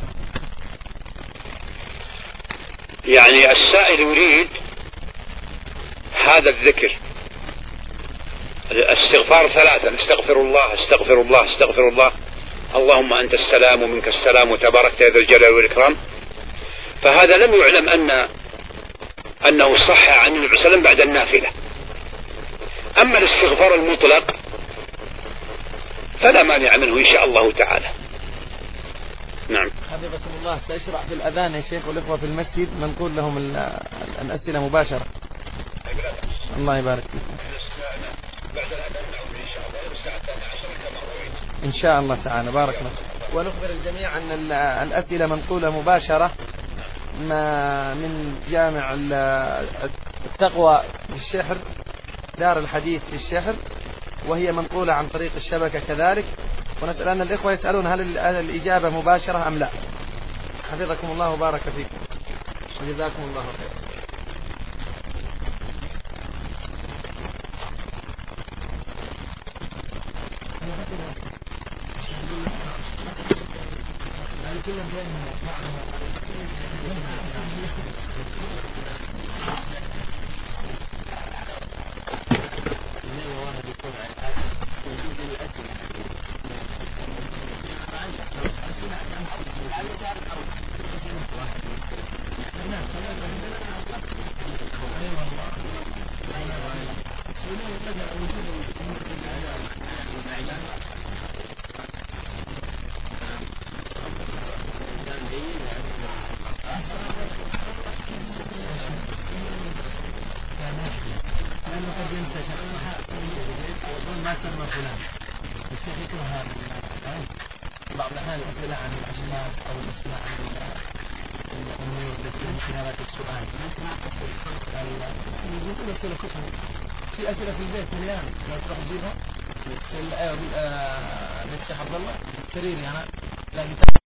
يعني السائل يريد هذا الذكر، الاستغفار ثلاثا: استغفر الله استغفر الله استغفر الله، اللهم أنت السلام ومنك السلام وتباركت يا ذا الجلال والإكرام. فهذا لم يعلم أن أنه صح عن النبي صلى الله عليه وسلم بعد النافلة. أما الاستغفار المطلق فلا مانع منه إن شاء الله تعالى. نعم. حفظكم الله. سأشرح في الأذان يا شيخ، والإخوة في المسجد منقول لهم الأسئلة مباشرة. الله يبارك فيك. إن شاء الله تعالى. بارك الله. ونخبر الجميع أن الأسئلة منقولة مباشرة من جامع التقوى في الشحر، دار الحديث في الشحر، وهي منقولة عن طريق الشبكة كذلك. ونسأل أن الإخوة يسألون هل الإجابة مباشرة أم لا. حفظكم الله وبارك فيكم وجزاكم الله خير. بعض الأحيان الأسئلة عن الأشخاص أو الأسماء عن الأمور التي من خلالات السؤال يقول أسئلة كتب في أسئلة في البيت مليان لا تروح تجيبها. الشيخ عبد الله سريري أنا